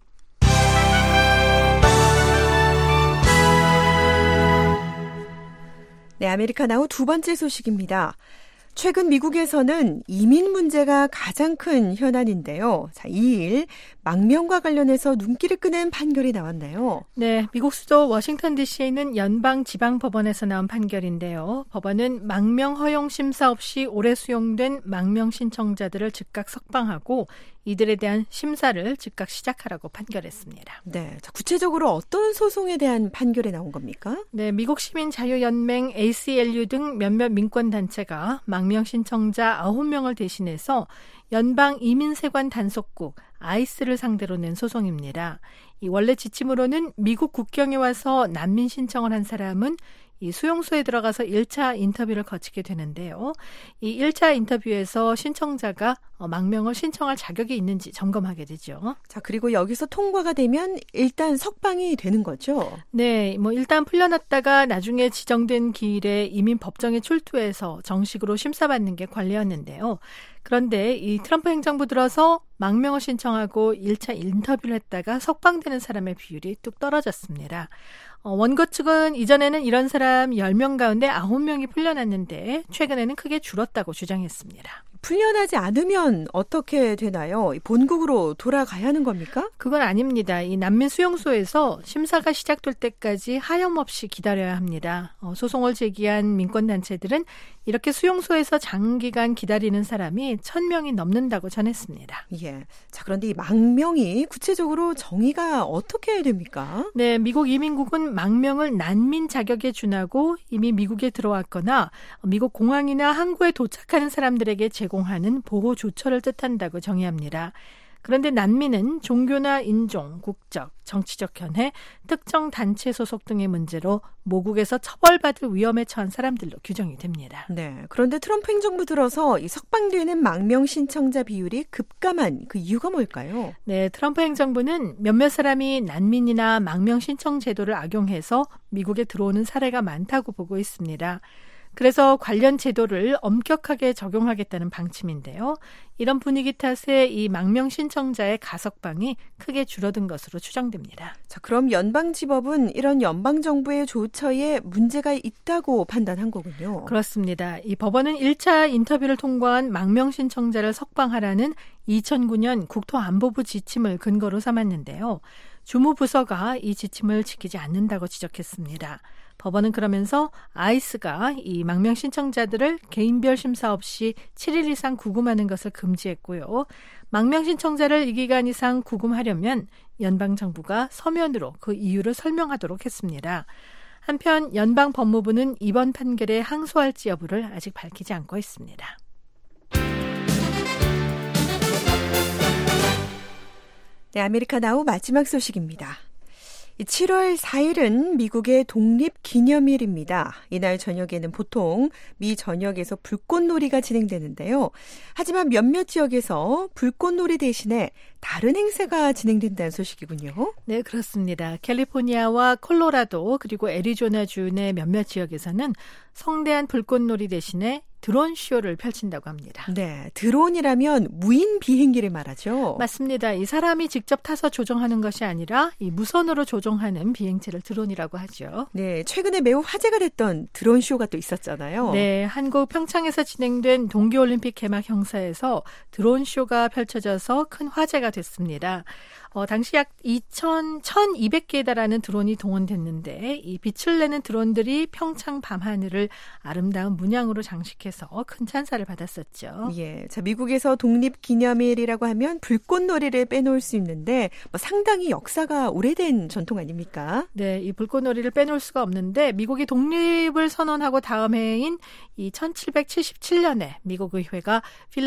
네, 아메리카나우 두 번째 소식입니다. 최근 미국에서는 이민 문제가 가장 큰 현안인데요. 자, 이 일 망명과 관련해서 눈길을 끄는 판결이 나왔나요? 네, 미국 수도 워싱턴 디씨에 있는 연방지방법원에서 나온 판결인데요. 법원은 망명 허용 심사 없이 오래 수용된 망명 신청자들을 즉각 석방하고 이들에 대한 심사를 즉각 시작하라고 판결했습니다. 네, 자, 구체적으로 어떤 소송에 대한 판결이 나온 겁니까? 네, 미국 시민자유연맹 에이씨엘유 등 몇몇 민권단체가 망명 신청자 아홉 명을 대신해서 연방 이민세관 단속국 아이스를 상대로 낸 소송입니다. 이 원래 지침으로는 미국 국경에 와서 난민 신청을 한 사람은 이 수용소에 들어가서 일 차 인터뷰를 거치게 되는데요. 이 일 차 인터뷰에서 신청자가 망명을 신청할 자격이 있는지 점검하게 되죠. 자, 그리고 여기서 통과가 되면 일단 석방이 되는 거죠? 네, 뭐 일단 풀려났다가 나중에 지정된 기일에 이민 법정에 출두해서 정식으로 심사받는 게 관례였는데요. 그런데 이 트럼프 행정부 들어서 망명을 신청하고 일 차 인터뷰를 했다가 석방되는 사람의 비율이 뚝 떨어졌습니다. 어, 원고 측은 이전에는 이런 사람 열 명 가운데 아홉 명이 풀려났는데 최근에는 크게 줄었다고 주장했습니다. 풀려나지 않으면 어떻게 되나요? 본국으로 돌아가야 하는 겁니까? 그건 아닙니다. 이 난민 수용소에서 심사가 시작될 때까지 하염없이 기다려야 합니다. 어, 소송을 제기한 민권단체들은 이렇게 수용소에서 장기간 기다리는 사람이 천 명이 넘는다고 전했습니다. 예. 자, 그런데 이 망명이 구체적으로 정의가 어떻게 됩니까? 네, 미국 이민국은 망명을 난민 자격에 준하고 이미 미국에 들어왔거나 미국 공항이나 항구에 도착하는 사람들에게 제공하는 보호 조처를 뜻한다고 정의합니다. 그런데 난민은 종교나 인종, 국적, 정치적 견해, 특정 단체 소속 등의 문제로 모국에서 처벌받을 위험에 처한 사람들로 규정이 됩니다. 네, 그런데 트럼프 행정부 들어서 이 석방되는 망명 신청자 비율이 급감한 그 이유가 뭘까요? 네, 트럼프 행정부는 몇몇 사람이 난민이나 망명 신청 제도를 악용해서 미국에 들어오는 사례가 많다고 보고 있습니다. 그래서 관련 제도를 엄격하게 적용하겠다는 방침인데요. 이런 분위기 탓에 이 망명 신청자의 가석방이 크게 줄어든 것으로 추정됩니다. 자, 그럼 연방지법은 이런 연방정부의 조처에 문제가 있다고 판단한 거군요. 그렇습니다. 이 법원은 일 차 인터뷰를 통과한 망명 신청자를 석방하라는 이천구 년 국토안보부 지침을 근거로 삼았는데요. 주무부서가 이 지침을 지키지 않는다고 지적했습니다. 법원은 그러면서 아이스가 이 망명 신청자들을 개인별 심사 없이 칠 일 이상 구금하는 것을 금지했고요. 망명 신청자를 이 기간 이상 구금하려면 연방정부가 서면으로 그 이유를 설명하도록 했습니다. 한편 연방법무부는 이번 판결에 항소할지 여부를 아직 밝히지 않고 있습니다. 네, 아메리카나우 마지막 소식입니다. 칠월 사일은 미국의 독립기념일입니다. 이날 저녁에는 보통 미 전역에서 불꽃놀이가 진행되는데요. 하지만 몇몇 지역에서 불꽃놀이 대신에 다른 행사가 진행된다는 소식이군요. 네, 그렇습니다. 캘리포니아와 콜로라도 그리고 애리조나주 내 몇몇 지역에서는 성대한 불꽃놀이 대신에 드론 쇼를 펼친다고 합니다. 네, 드론이라면 무인 비행기를 말하죠. 맞습니다. 이 사람이 직접 타서 조종하는 것이 아니라 이 무선으로 조종하는 비행체를 드론이라고 하죠. 네, 최근에 매우 화제가 됐던 드론 쇼가 또 있었잖아요. 네, 한국 평창에서 진행된 동계올림픽 개막 행사에서 드론 쇼가 펼쳐져서 큰 화제가 됐습니다. 어, 당시 약 이천, 천이백 개에 달하는 드론이 동원됐는데 이 빛을 내는 드론들이 평창 밤하늘을 아름다운 문양으로 장식해서 큰 찬사를 받았었죠. 예, 자, 미국에서 독립기념일이라고 하면 불꽃놀이를 빼놓을 수 있는데 뭐 상당히 역사가 오래된 전통 아닙니까? 네, 이 불꽃놀이를 빼놓을 수가 없는데 미국이 독립을 선언하고 다음 해인 이 천칠백칠십칠 년에 미국 의회가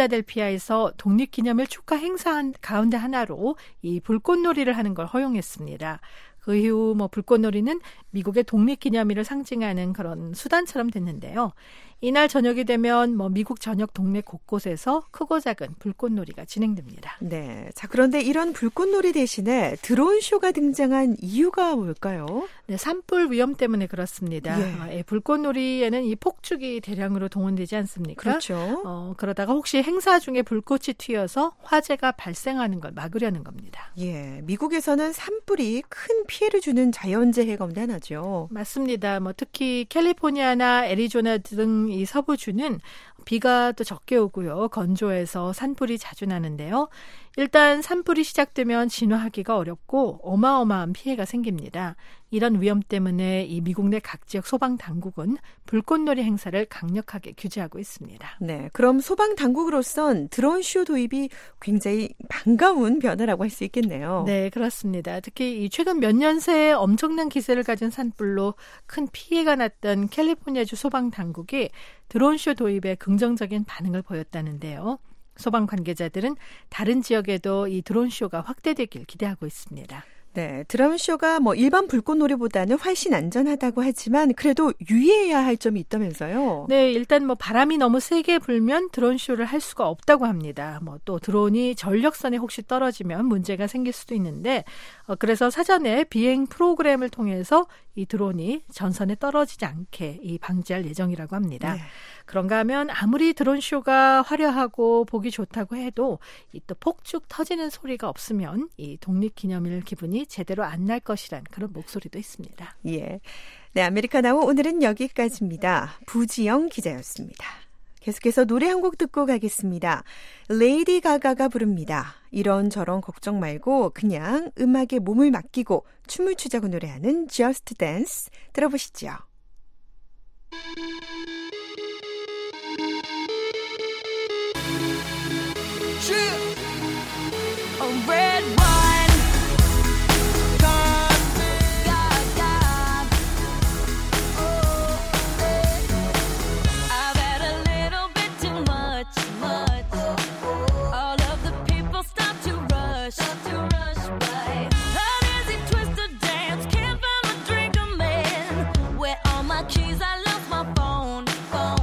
필라델피아에서 독립기념일 축하 행사 가운데 하나로 이 불꽃놀이를 하는 걸 허용했습니다. 그 이후 뭐 불꽃놀이는 미국의 독립기념일을 상징하는 그런 수단처럼 됐는데요. 이날 저녁이 되면 뭐 미국 전역 동네 곳곳에서 크고 작은 불꽃놀이가 진행됩니다. 네. 자, 그런데 이런 불꽃놀이 대신에 드론 쇼가 등장한 이유가 뭘까요? 네, 산불 위험 때문에 그렇습니다. 예. 예, 불꽃놀이에는 이 폭죽이 대량으로 동원되지 않습니까? 그렇죠. 어, 그러다가 혹시 행사 중에 불꽃이 튀어서 화재가 발생하는 걸 막으려는 겁니다. 예, 미국에서는 산불이 큰 피해를 주는 자연재해 가운데 하나죠. 맞습니다. 뭐 특히 캘리포니아나 애리조나 등 이 서부주는 비가 또 적게 오고요. 건조해서 산불이 자주 나는데요. 일단 산불이 시작되면 진화하기가 어렵고 어마어마한 피해가 생깁니다. 이런 위험 때문에 이 미국 내 각 지역 소방 당국은 불꽃놀이 행사를 강력하게 규제하고 있습니다. 네, 그럼 소방 당국으로선 드론쇼 도입이 굉장히 반가운 변화라고 할 수 있겠네요. 네, 그렇습니다. 특히 이 최근 몇 년 새에 엄청난 기세를 가진 산불로 큰 피해가 났던 캘리포니아주 소방 당국이 드론쇼 도입에 긍정적인 반응을 보였다는데요. 소방 관계자들은 다른 지역에도 이 드론쇼가 확대되길 기대하고 있습니다. 네, 드론쇼가 뭐 일반 불꽃놀이보다는 훨씬 안전하다고 하지만 그래도 유의해야 할 점이 있다면서요? 네, 일단 뭐 바람이 너무 세게 불면 드론쇼를 할 수가 없다고 합니다. 뭐 또 드론이 전력선에 혹시 떨어지면 문제가 생길 수도 있는데 어, 그래서 사전에 비행 프로그램을 통해서 이 드론이 전선에 떨어지지 않게 이 방지할 예정이라고 합니다. 네. 그런가 하면 아무리 드론쇼가 화려하고 보기 좋다고 해도 이 또 폭죽 터지는 소리가 없으면 이 독립기념일 기분이 제대로 안 날 것이란 그런 목소리도 있습니다. 예, 네, 아메리카나우 오늘은 여기까지입니다. 부지영 기자였습니다. 계속해서 노래 한 곡 듣고 가겠습니다. 레이디 가가가 부릅니다. 이런저런 걱정 말고 그냥 음악에 몸을 맡기고 춤을 추자고 노래하는 Just Dance 들어보시죠. A red wine, God, God, God. Oh, I've had a little bit too much, much. All of the people stop to rush, stop to rush by. An easy twist to dance, can't find a drink I'm in. Where all my keys, I lost my phone, phone.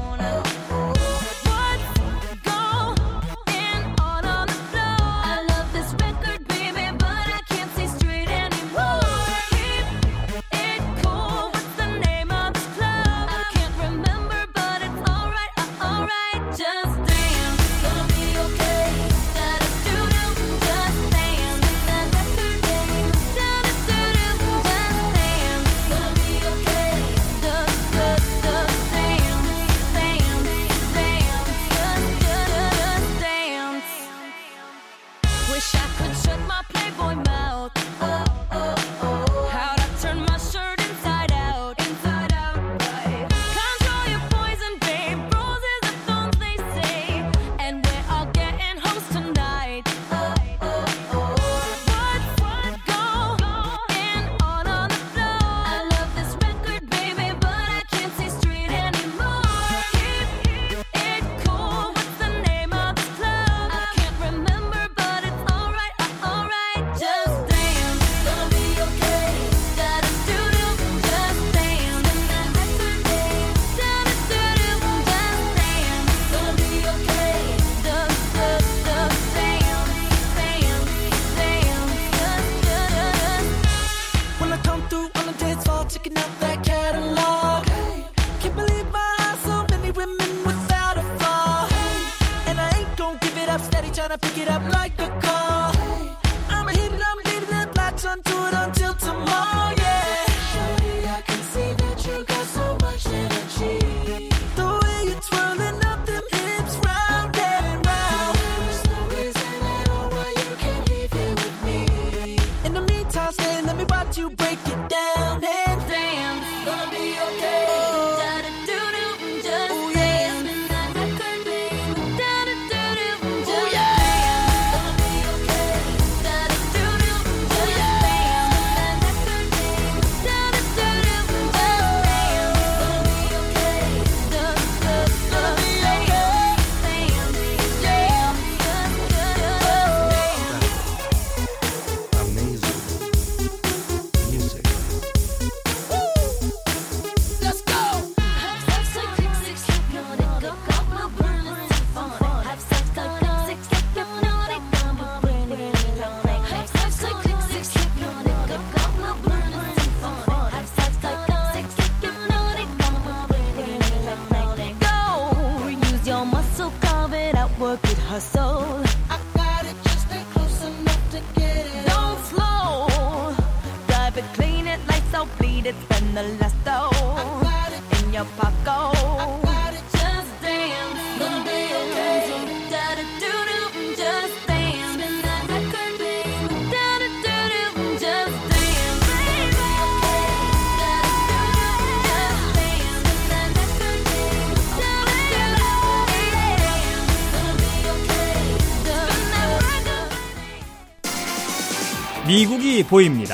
hustle. I got it, just stay close enough to get it. Don't slow, drive it, clean it, lights out, bleed it, spend the last dough. I got it in your pocket. I got it, just dance, gonna be okay. Da da do do, just dance, spin that record, baby. Da da do do, just dance, baby. Da da do do, just dance, spin that record, baby. Da da do do, gonna be okay. Spin that record. 미국이 보입니다.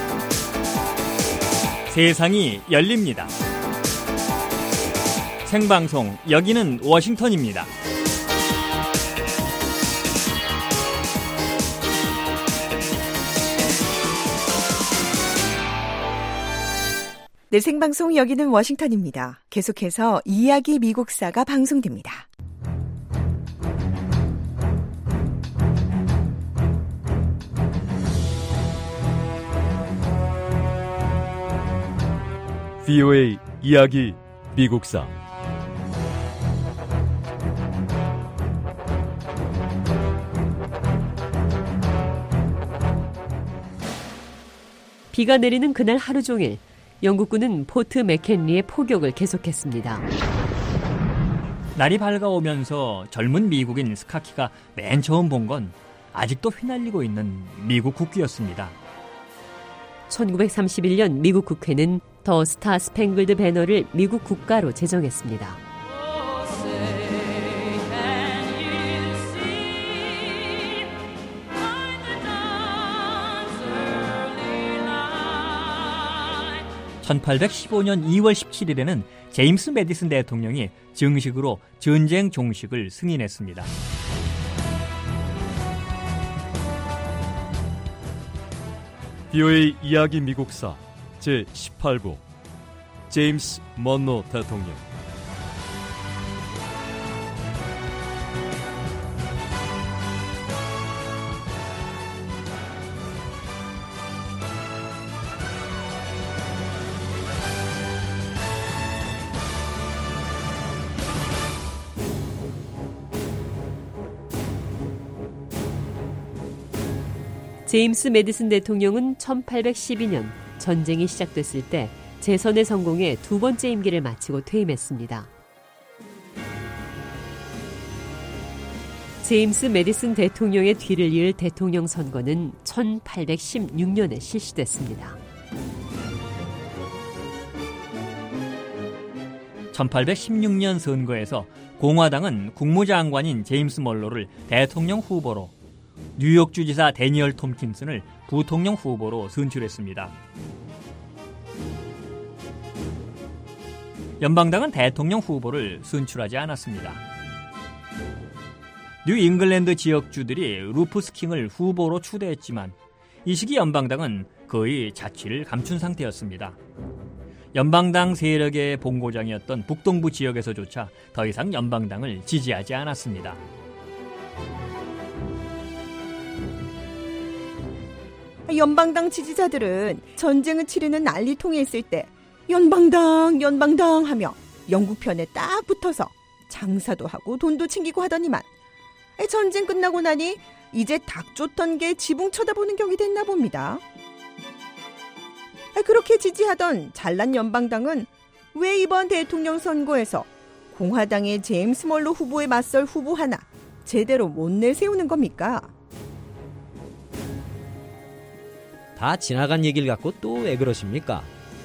세상이 열립니다. 생방송, 여기는 워싱턴입니다. 네, 생방송 여기는 워싱턴입니다. 계속해서 이야기 미국사가 방송됩니다. 브이오에이 이야기 미국사. 비가 내리는 그날 하루 종일 영국군은 포트 맥켄리의 포격을 계속했습니다. 날이 밝아오면서 젊은 미국인 스카키가 맨 처음 본 건 아직도 휘날리고 있는 미국 국기였습니다. 천구백삼십일 년 미국 국회는 더 스타 스팽글드 배너를 미국 국가로 제정했습니다. 천팔백십오 년 이월 십칠일에는 제임스 매디슨 대통령이 정식으로 전쟁 종식을 승인했습니다. 브이오에이 이야기 미국사 제십팔 부 제임스 먼로 대통령. 제임스 매디슨 대통령은 천팔백십이 년 전쟁이 시작됐을 때 재선에 성공해 두 번째 임기를 마치고 퇴임했습니다. 제임스 매디슨 대통령의 뒤를 이을 대통령 선거는 천팔백십육 년에 실시됐습니다. 천팔백십육 년 선거에서 공화당은 국무장관인 제임스 먼로를 대통령 후보로, 뉴욕 주지사 데니얼 톰킨슨을 부통령 후보로 선출했습니다. 연방당은 대통령 후보를 선출하지 않았습니다. 뉴 잉글랜드 지역주들이 루푸스 킹을 후보로 추대했지만 이 시기 연방당은 거의 자취를 감춘 상태였습니다. 연방당 세력의 본고장이었던 북동부 지역에서조차 더 이상 연방당을 지지하지 않았습니다. 연방당 지지자들은 전쟁을 치르는 난리통에 있을 때 연방당 연방당 하며 영국 편에 딱 붙어서 장사도 하고 돈도 챙기고 하더니만 전쟁 끝나고 나니 이제 닭 쫓던 게 지붕 쳐다보는 격이 됐나 봅니다. 그렇게 지지하던 잘난 연방당은 왜 이번 대통령 선거에서 공화당의 제임스 먼로 후보에 맞설 후보 하나 제대로 못 내세우는 겁니까? 다 지나간 얘기를 갖고 또 왜 그러십니까?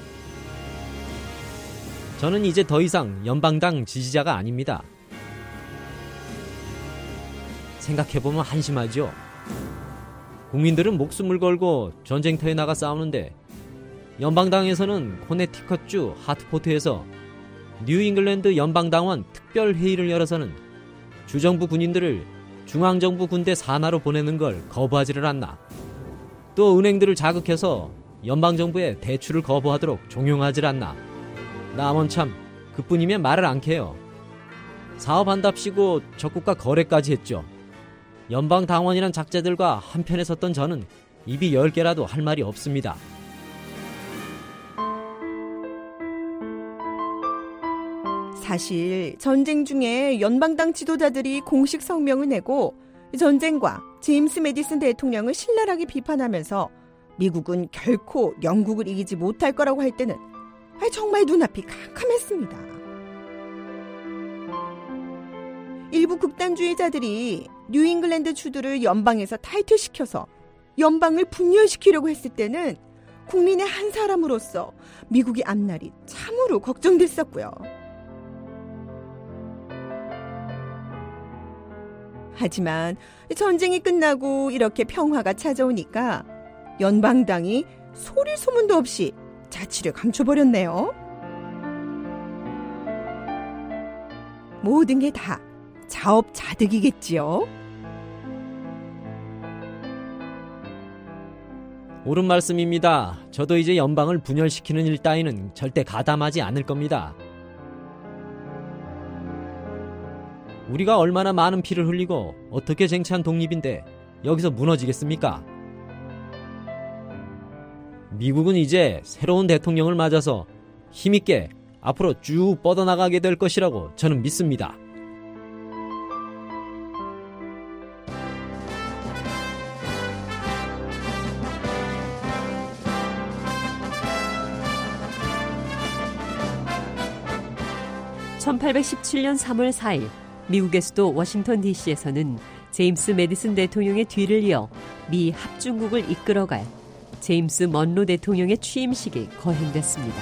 저는 이제 더 이상 연방당 지지자가 아닙니다. 생각해보면 한심하죠. 국민들은 목숨을 걸고 전쟁터에 나가 싸우는데 연방당에서는 코네티컷주 하트포트에서 뉴잉글랜드 연방당원 특별회의를 열어서는 주정부 군인들을 중앙정부 군대 산하로 보내는 걸 거부하지를 않나. 또 은행들을 자극해서 연방정부에 대출을 거부하도록 종용하질 않나. 남은 참 그뿐이면 말을 안 캐요. 사업한답시고 적국과 거래까지 했죠. 연방당원이란 작자들과 한편에 섰던 저는 입이 열 개라도 할 말이 없습니다. 사실 전쟁 중에 연방당 지도자들이 공식 성명을 내고 전쟁과 제임스 매디슨 대통령을 신랄하게 비판하면서 미국은 결코 영국을 이기지 못할 거라고 할 때는 정말 눈앞이 캄캄했습니다. 일부 극단주의자들이 뉴잉글랜드 주들을 연방에서 탈퇴시켜서 연방을 분열시키려고 했을 때는 국민의 한 사람으로서 미국의 앞날이 참으로 걱정됐었고요. 하지만 전쟁이 끝나고 이렇게 평화가 찾아오니까 연방당이 소리 소문도 없이 자치를 감춰버렸네요. 모든 게 다 자업자득이겠지요. 옳은 말씀입니다. 저도 이제 연방을 분열시키는 일 따위는 절대 가담하지 않을 겁니다. 우리가 얼마나 많은 피를 흘리고 어떻게 쟁취한 독립인데 여기서 무너지겠습니까? 미국은 이제 새로운 대통령을 맞아서 힘있게 앞으로 쭉 뻗어나가게 될 것이라고 저는 믿습니다. 천팔백십칠 년 삼월 사일 미국의 수도 워싱턴 디씨에서는 제임스 매디슨 대통령의 뒤를 이어 미 합중국을 이끌어갈 제임스 먼로 대통령의 취임식이 거행됐습니다.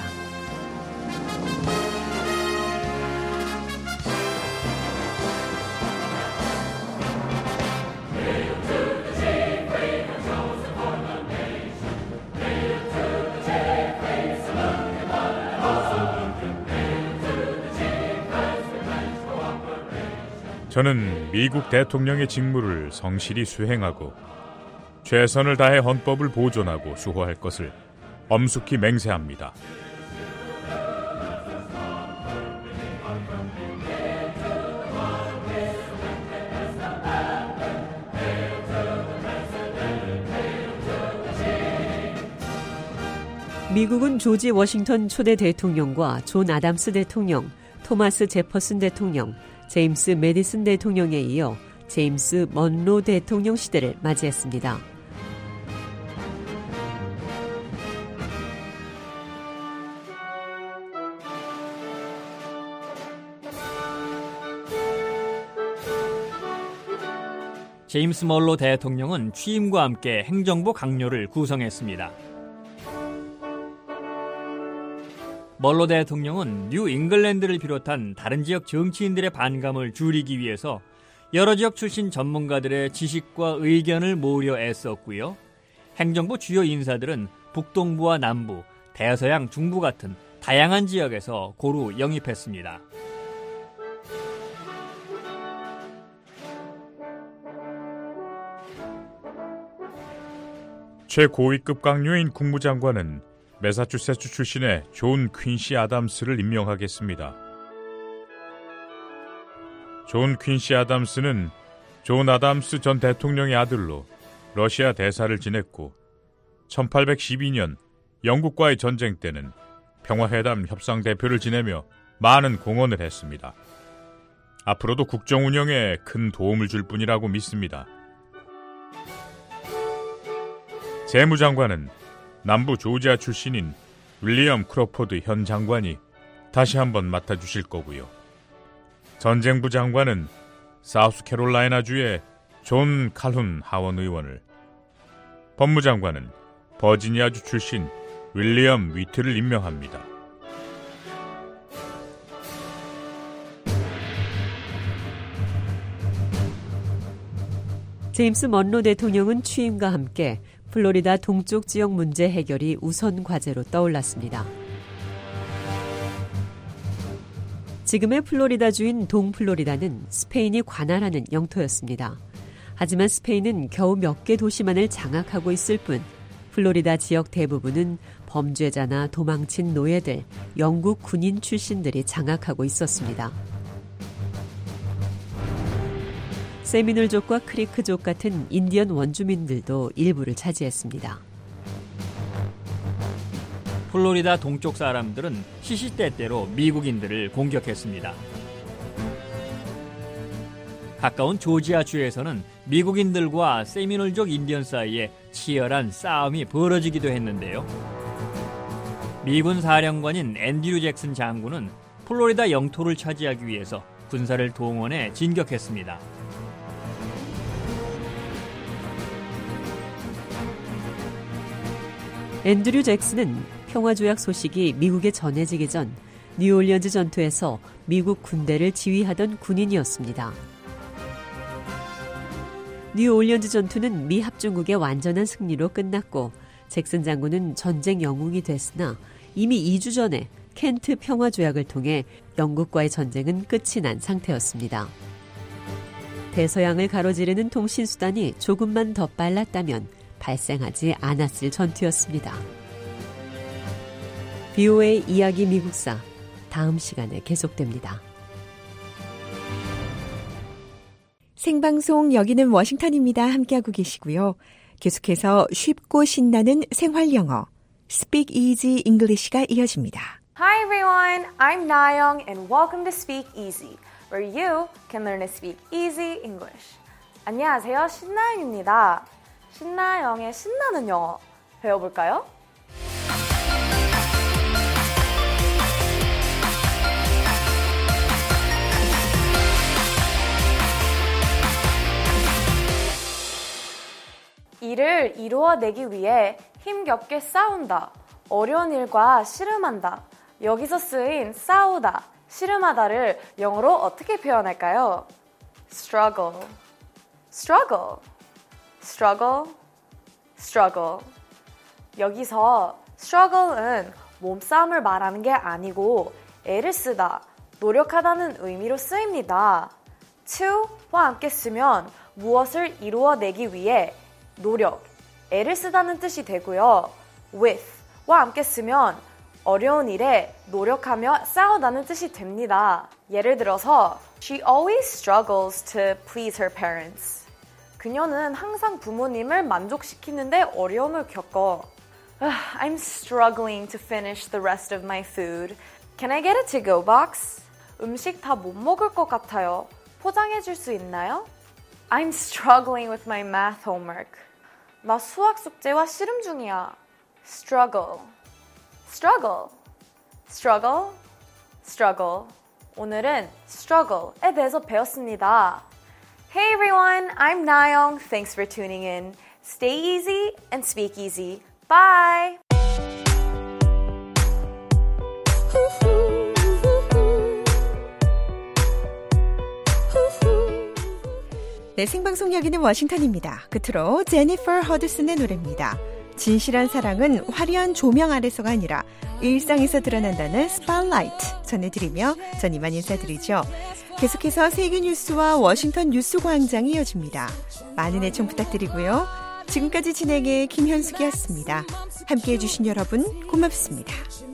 저는 미국 대통령의 직무를 성실히 수행하고 최선을 다해 헌법을 보존하고 수호할 것을 엄숙히 맹세합니다. 미국은 조지 워싱턴 초대 대통령과 존 아담스 대통령, 토마스 제퍼슨 대통령, 제임스 매디슨 대통령에 이어 제임스 먼로 대통령 시대를 맞이했습니다. 제임스 먼로 대통령은 취임과 함께 행정부 강요를 구성했습니다. 먼로 대통령은 뉴 잉글랜드를 비롯한 다른 지역 정치인들의 반감을 줄이기 위해서 여러 지역 출신 전문가들의 지식과 의견을 모으려 애썼고요. 행정부 주요 인사들은 북동부와 남부, 대서양, 중부 같은 다양한 지역에서 고루 영입했습니다. 최고위급 강요인 국무장관은 매사추세츠 출신의 존 퀸시 아담스를 임명하겠습니다. 존 퀸시 아담스는 존 아담스 전 대통령의 아들로 러시아 대사를 지냈고 천팔백십이 년 영국과의 전쟁 때는 평화회담 협상 대표를 지내며 많은 공헌을 했습니다. 앞으로도 국정 운영에 큰 도움을 줄 뿐이라고 믿습니다. 재무장관은 남부 조지아 출신인 윌리엄 크로포드 현 장관이 다시 한번 맡아주실 거고요. 전쟁부 장관은 사우스캐롤라이나주의 존 칼훈 하원 의원을, 법무장관은 버지니아주 출신 윌리엄 위트를 임명합니다. 제임스 먼로 대통령은 취임과 함께 플로리다 동쪽 지역 문제 해결이 우선 과제로 떠올랐습니다. 지금의 플로리다주인 동플로리다는 스페인이 관할하는 영토였습니다. 하지만 스페인은 겨우 몇 개 도시만을 장악하고 있을 뿐 플로리다 지역 대부분은 범죄자나 도망친 노예들, 영국 군인 출신들이 장악하고 있었습니다. 세미놀족과 크리크족 같은 인디언 원주민들도 일부를 차지했습니다. 플로리다 동쪽 사람들은 시시때때로 미국인들을 공격했습니다. 가까운 조지아주에서는 미국인들과 세미놀족 인디언 사이에 치열한 싸움이 벌어지기도 했는데요. 미군 사령관인 앤드류 잭슨 장군은 플로리다 영토를 차지하기 위해서 군사를 동원해 진격했습니다. 앤드류 잭슨은 평화조약 소식이 미국에 전해지기 전 뉴올리언즈 전투에서 미국 군대를 지휘하던 군인이었습니다. 뉴올리언즈 전투는 미 합중국의 완전한 승리로 끝났고 잭슨 장군은 전쟁 영웅이 됐으나 이미 이 주 전에 켄트 평화조약을 통해 영국과의 전쟁은 끝이 난 상태였습니다. 대서양을 가로지르는 통신수단이 조금만 더 빨랐다면 발생하지 않았을 전투였습니다. 비오에이 이야기 미국사 다음 시간에 계속됩니다. 생방송 여기는 워싱턴입니다. 함께하고 계시고요. 계속해서 쉽고 신나는 생활 영어 Speak Easy English가 이어집니다. Hi everyone, I'm Nayoung and welcome to Speak Easy, where you can learn to speak easy English. 안녕하세요, 신나영입니다. 신나영의 신나는 영어 배워볼까요? 일을 이루어내기 위해 힘겹게 싸운다, 어려운 일과 씨름한다. 여기서 쓰인 싸우다, 씨름하다를 영어로 어떻게 표현할까요? struggle, struggle, struggle, struggle. 여기서 struggle은 몸싸움을 말하는 게 아니고 애를 쓰다, 노력하다는 의미로 쓰입니다. to와 함께 쓰면 무엇을 이루어내기 위해 노력, 애를 쓰다는 뜻이 되고요. with와 함께 쓰면 어려운 일에 노력하며 싸우다는 뜻이 됩니다. 예를 들어서 She always struggles to please her parents. 그녀는 항상 부모님을 만족시키는데 어려움을 겪어. I'm struggling to finish the rest of my food. Can I get a to-go box? 음식 다 못 먹을 것 같아요. 포장해 줄 수 있나요? I'm struggling with my math homework. 나 수학 숙제와 씨름 중이야. struggle, struggle, struggle, struggle. 오늘은 struggle에 대해서 배웠습니다. Hey everyone, I'm Nayoung. Thanks for tuning in. Stay easy and speak easy. Bye! 네, 생방송 여기는 워싱턴입니다. 끝으로 제니퍼 허드슨의 노래입니다. 진실한 사랑은 화려한 조명 아래서가 아니라 일상에서 드러난다는 스팟라이트 전해드리며 전 이만 인사드리죠. 계속해서 세계 뉴스와 워싱턴 뉴스 광장이 이어집니다. 많은 애청 부탁드리고요. 지금까지 진행의 김현숙이었습니다. 함께해 주신 여러분 고맙습니다.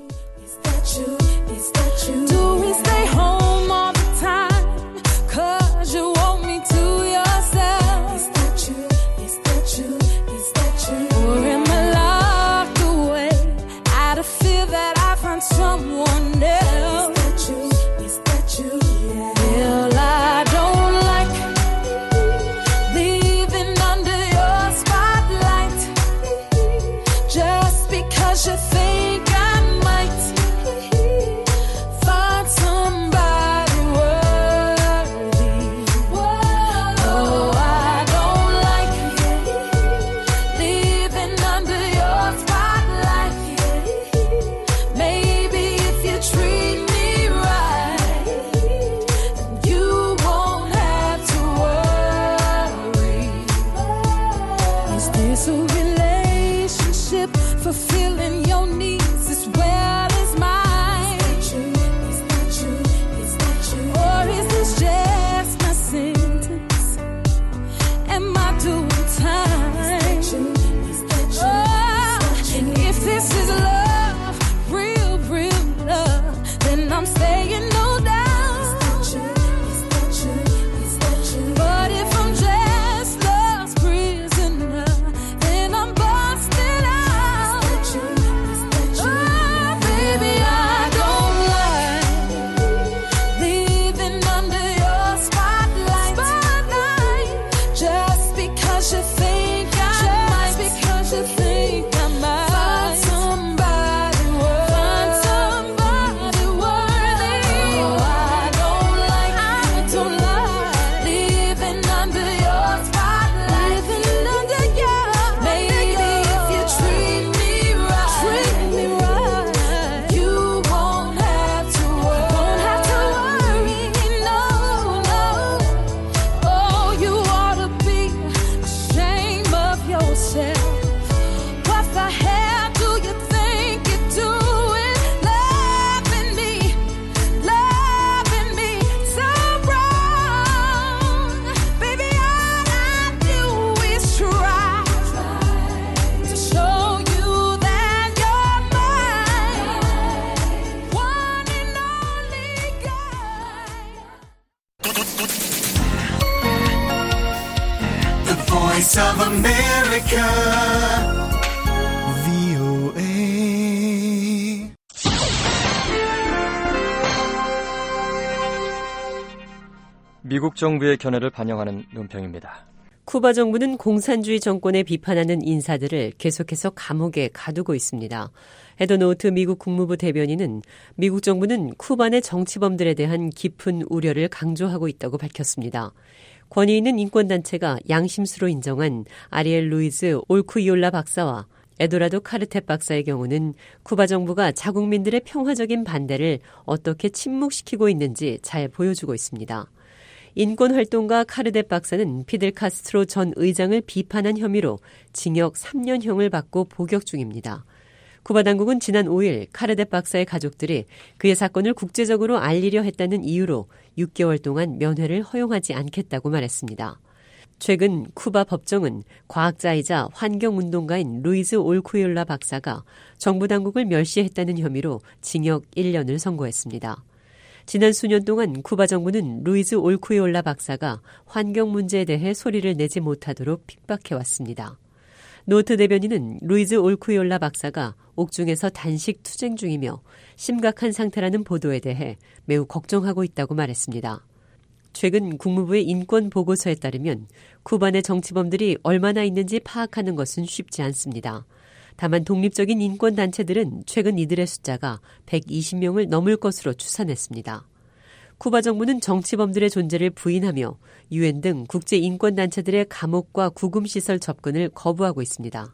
Do we stay home all the time? Cause you want me to yourself. Is that true? Is that true? Is that true? Or am I locked away out of fear that I find someone else? Is that true? Is that true? Yeah. Well, I don't like leaving under your spotlight just because you think I might find somebody The Voice of America, 브이오에이. 미국 정부의 견해를 반영하는 논평입니다. 쿠바 정부는 공산주의 정권에 비판하는 인사들을 계속해서 감옥에 가두고 있습니다. 헤더 노트 미국 국무부 대변인은 미국 정부는 쿠바 내 정치범들에 대한 깊은 우려를 강조하고 있다고 밝혔습니다. 권위 있는 인권단체가 양심수로 인정한 아리엘 루이즈 올쿠이올라 박사와 에도라도 카르텟 박사의 경우는 쿠바 정부가 자국민들의 평화적인 반대를 어떻게 침묵시키고 있는지 잘 보여주고 있습니다. 인권활동가 카르텟 박사는 피델 카스트로 전 의장을 비판한 혐의로 징역 삼 년형을 받고 복역 중입니다. 쿠바 당국은 지난 오 일 카르텟 박사의 가족들이 그의 사건을 국제적으로 알리려 했다는 이유로 육 개월 동안 면회를 허용하지 않겠다고 말했습니다. 최근 쿠바 법정은 과학자이자 환경운동가인 루이즈 올쿠이올라 박사가 정부 당국을 멸시했다는 혐의로 징역 일 년을 선고했습니다. 지난 수년 동안 쿠바 정부는 루이즈 올쿠이올라 박사가 환경 문제에 대해 소리를 내지 못하도록 핍박해왔습니다. 노트 대변인은 루이즈 올쿠이올라 박사가 옥중에서 단식 투쟁 중이며 심각한 상태라는 보도에 대해 매우 걱정하고 있다고 말했습니다. 최근 국무부의 인권 보고서에 따르면 쿠바 내 정치범들이 얼마나 있는지 파악하는 것은 쉽지 않습니다. 다만 독립적인 인권단체들은 최근 이들의 숫자가 백이십 명을 넘을 것으로 추산했습니다. 쿠바 정부는 정치범들의 존재를 부인하며 유엔 등 국제인권단체들의 감옥과 구금시설 접근을 거부하고 있습니다.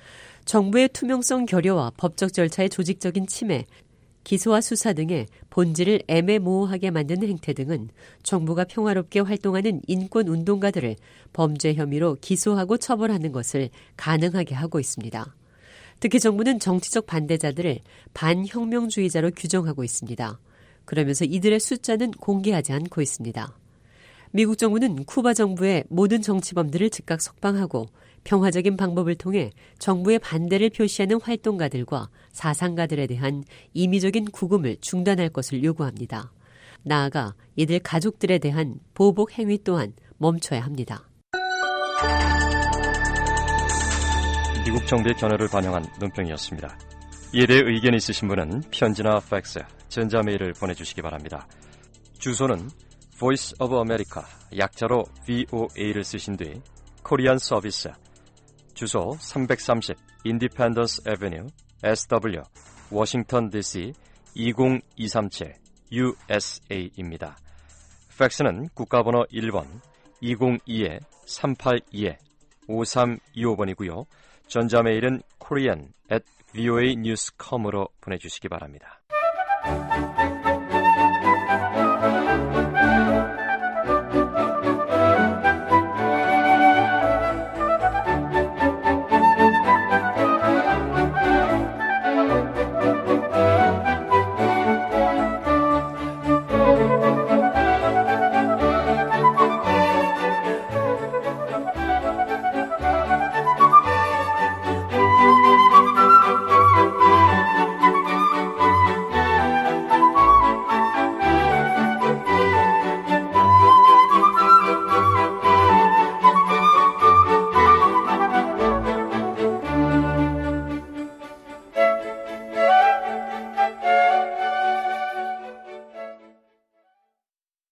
정부의 투명성 결여와 법적 절차의 조직적인 침해, 기소와 수사 등의 본질을 애매모호하게 만드는 행태 등은 정부가 평화롭게 활동하는 인권운동가들을 범죄 혐의로 기소하고 처벌하는 것을 가능하게 하고 있습니다. 특히 정부는 정치적 반대자들을 반혁명주의자로 규정하고 있습니다. 그러면서 이들의 숫자는 공개하지 않고 있습니다. 미국 정부는 쿠바 정부의 모든 정치범들을 즉각 석방하고 평화적인 방법을 통해 정부의 반대를 표시하는 활동가들과 사상가들에 대한 임의적인 구금을 중단할 것을 요구합니다. 나아가 이들 가족들에 대한 보복 행위 또한 멈춰야 합니다. 미국 정부의 견해를 반영한 논평이었습니다. 이에 대해 의견 있으신 분은 편지나 팩스, 전자메일을 보내주시기 바랍니다. 주소는 Voice of America, 약자로 브이오에이를 쓰신 뒤 코리안 서비스, 주소 삼백삼십 Independence Avenue, 에스더블유, 워싱턴 디씨 이공이삼칠 유에스에이입니다. 팩스는 국가번호 일 번 이공이 삼팔이 오삼이오 번이고요. 전자메일은 korean at voanews dot com으로 보내주시기 바랍니다.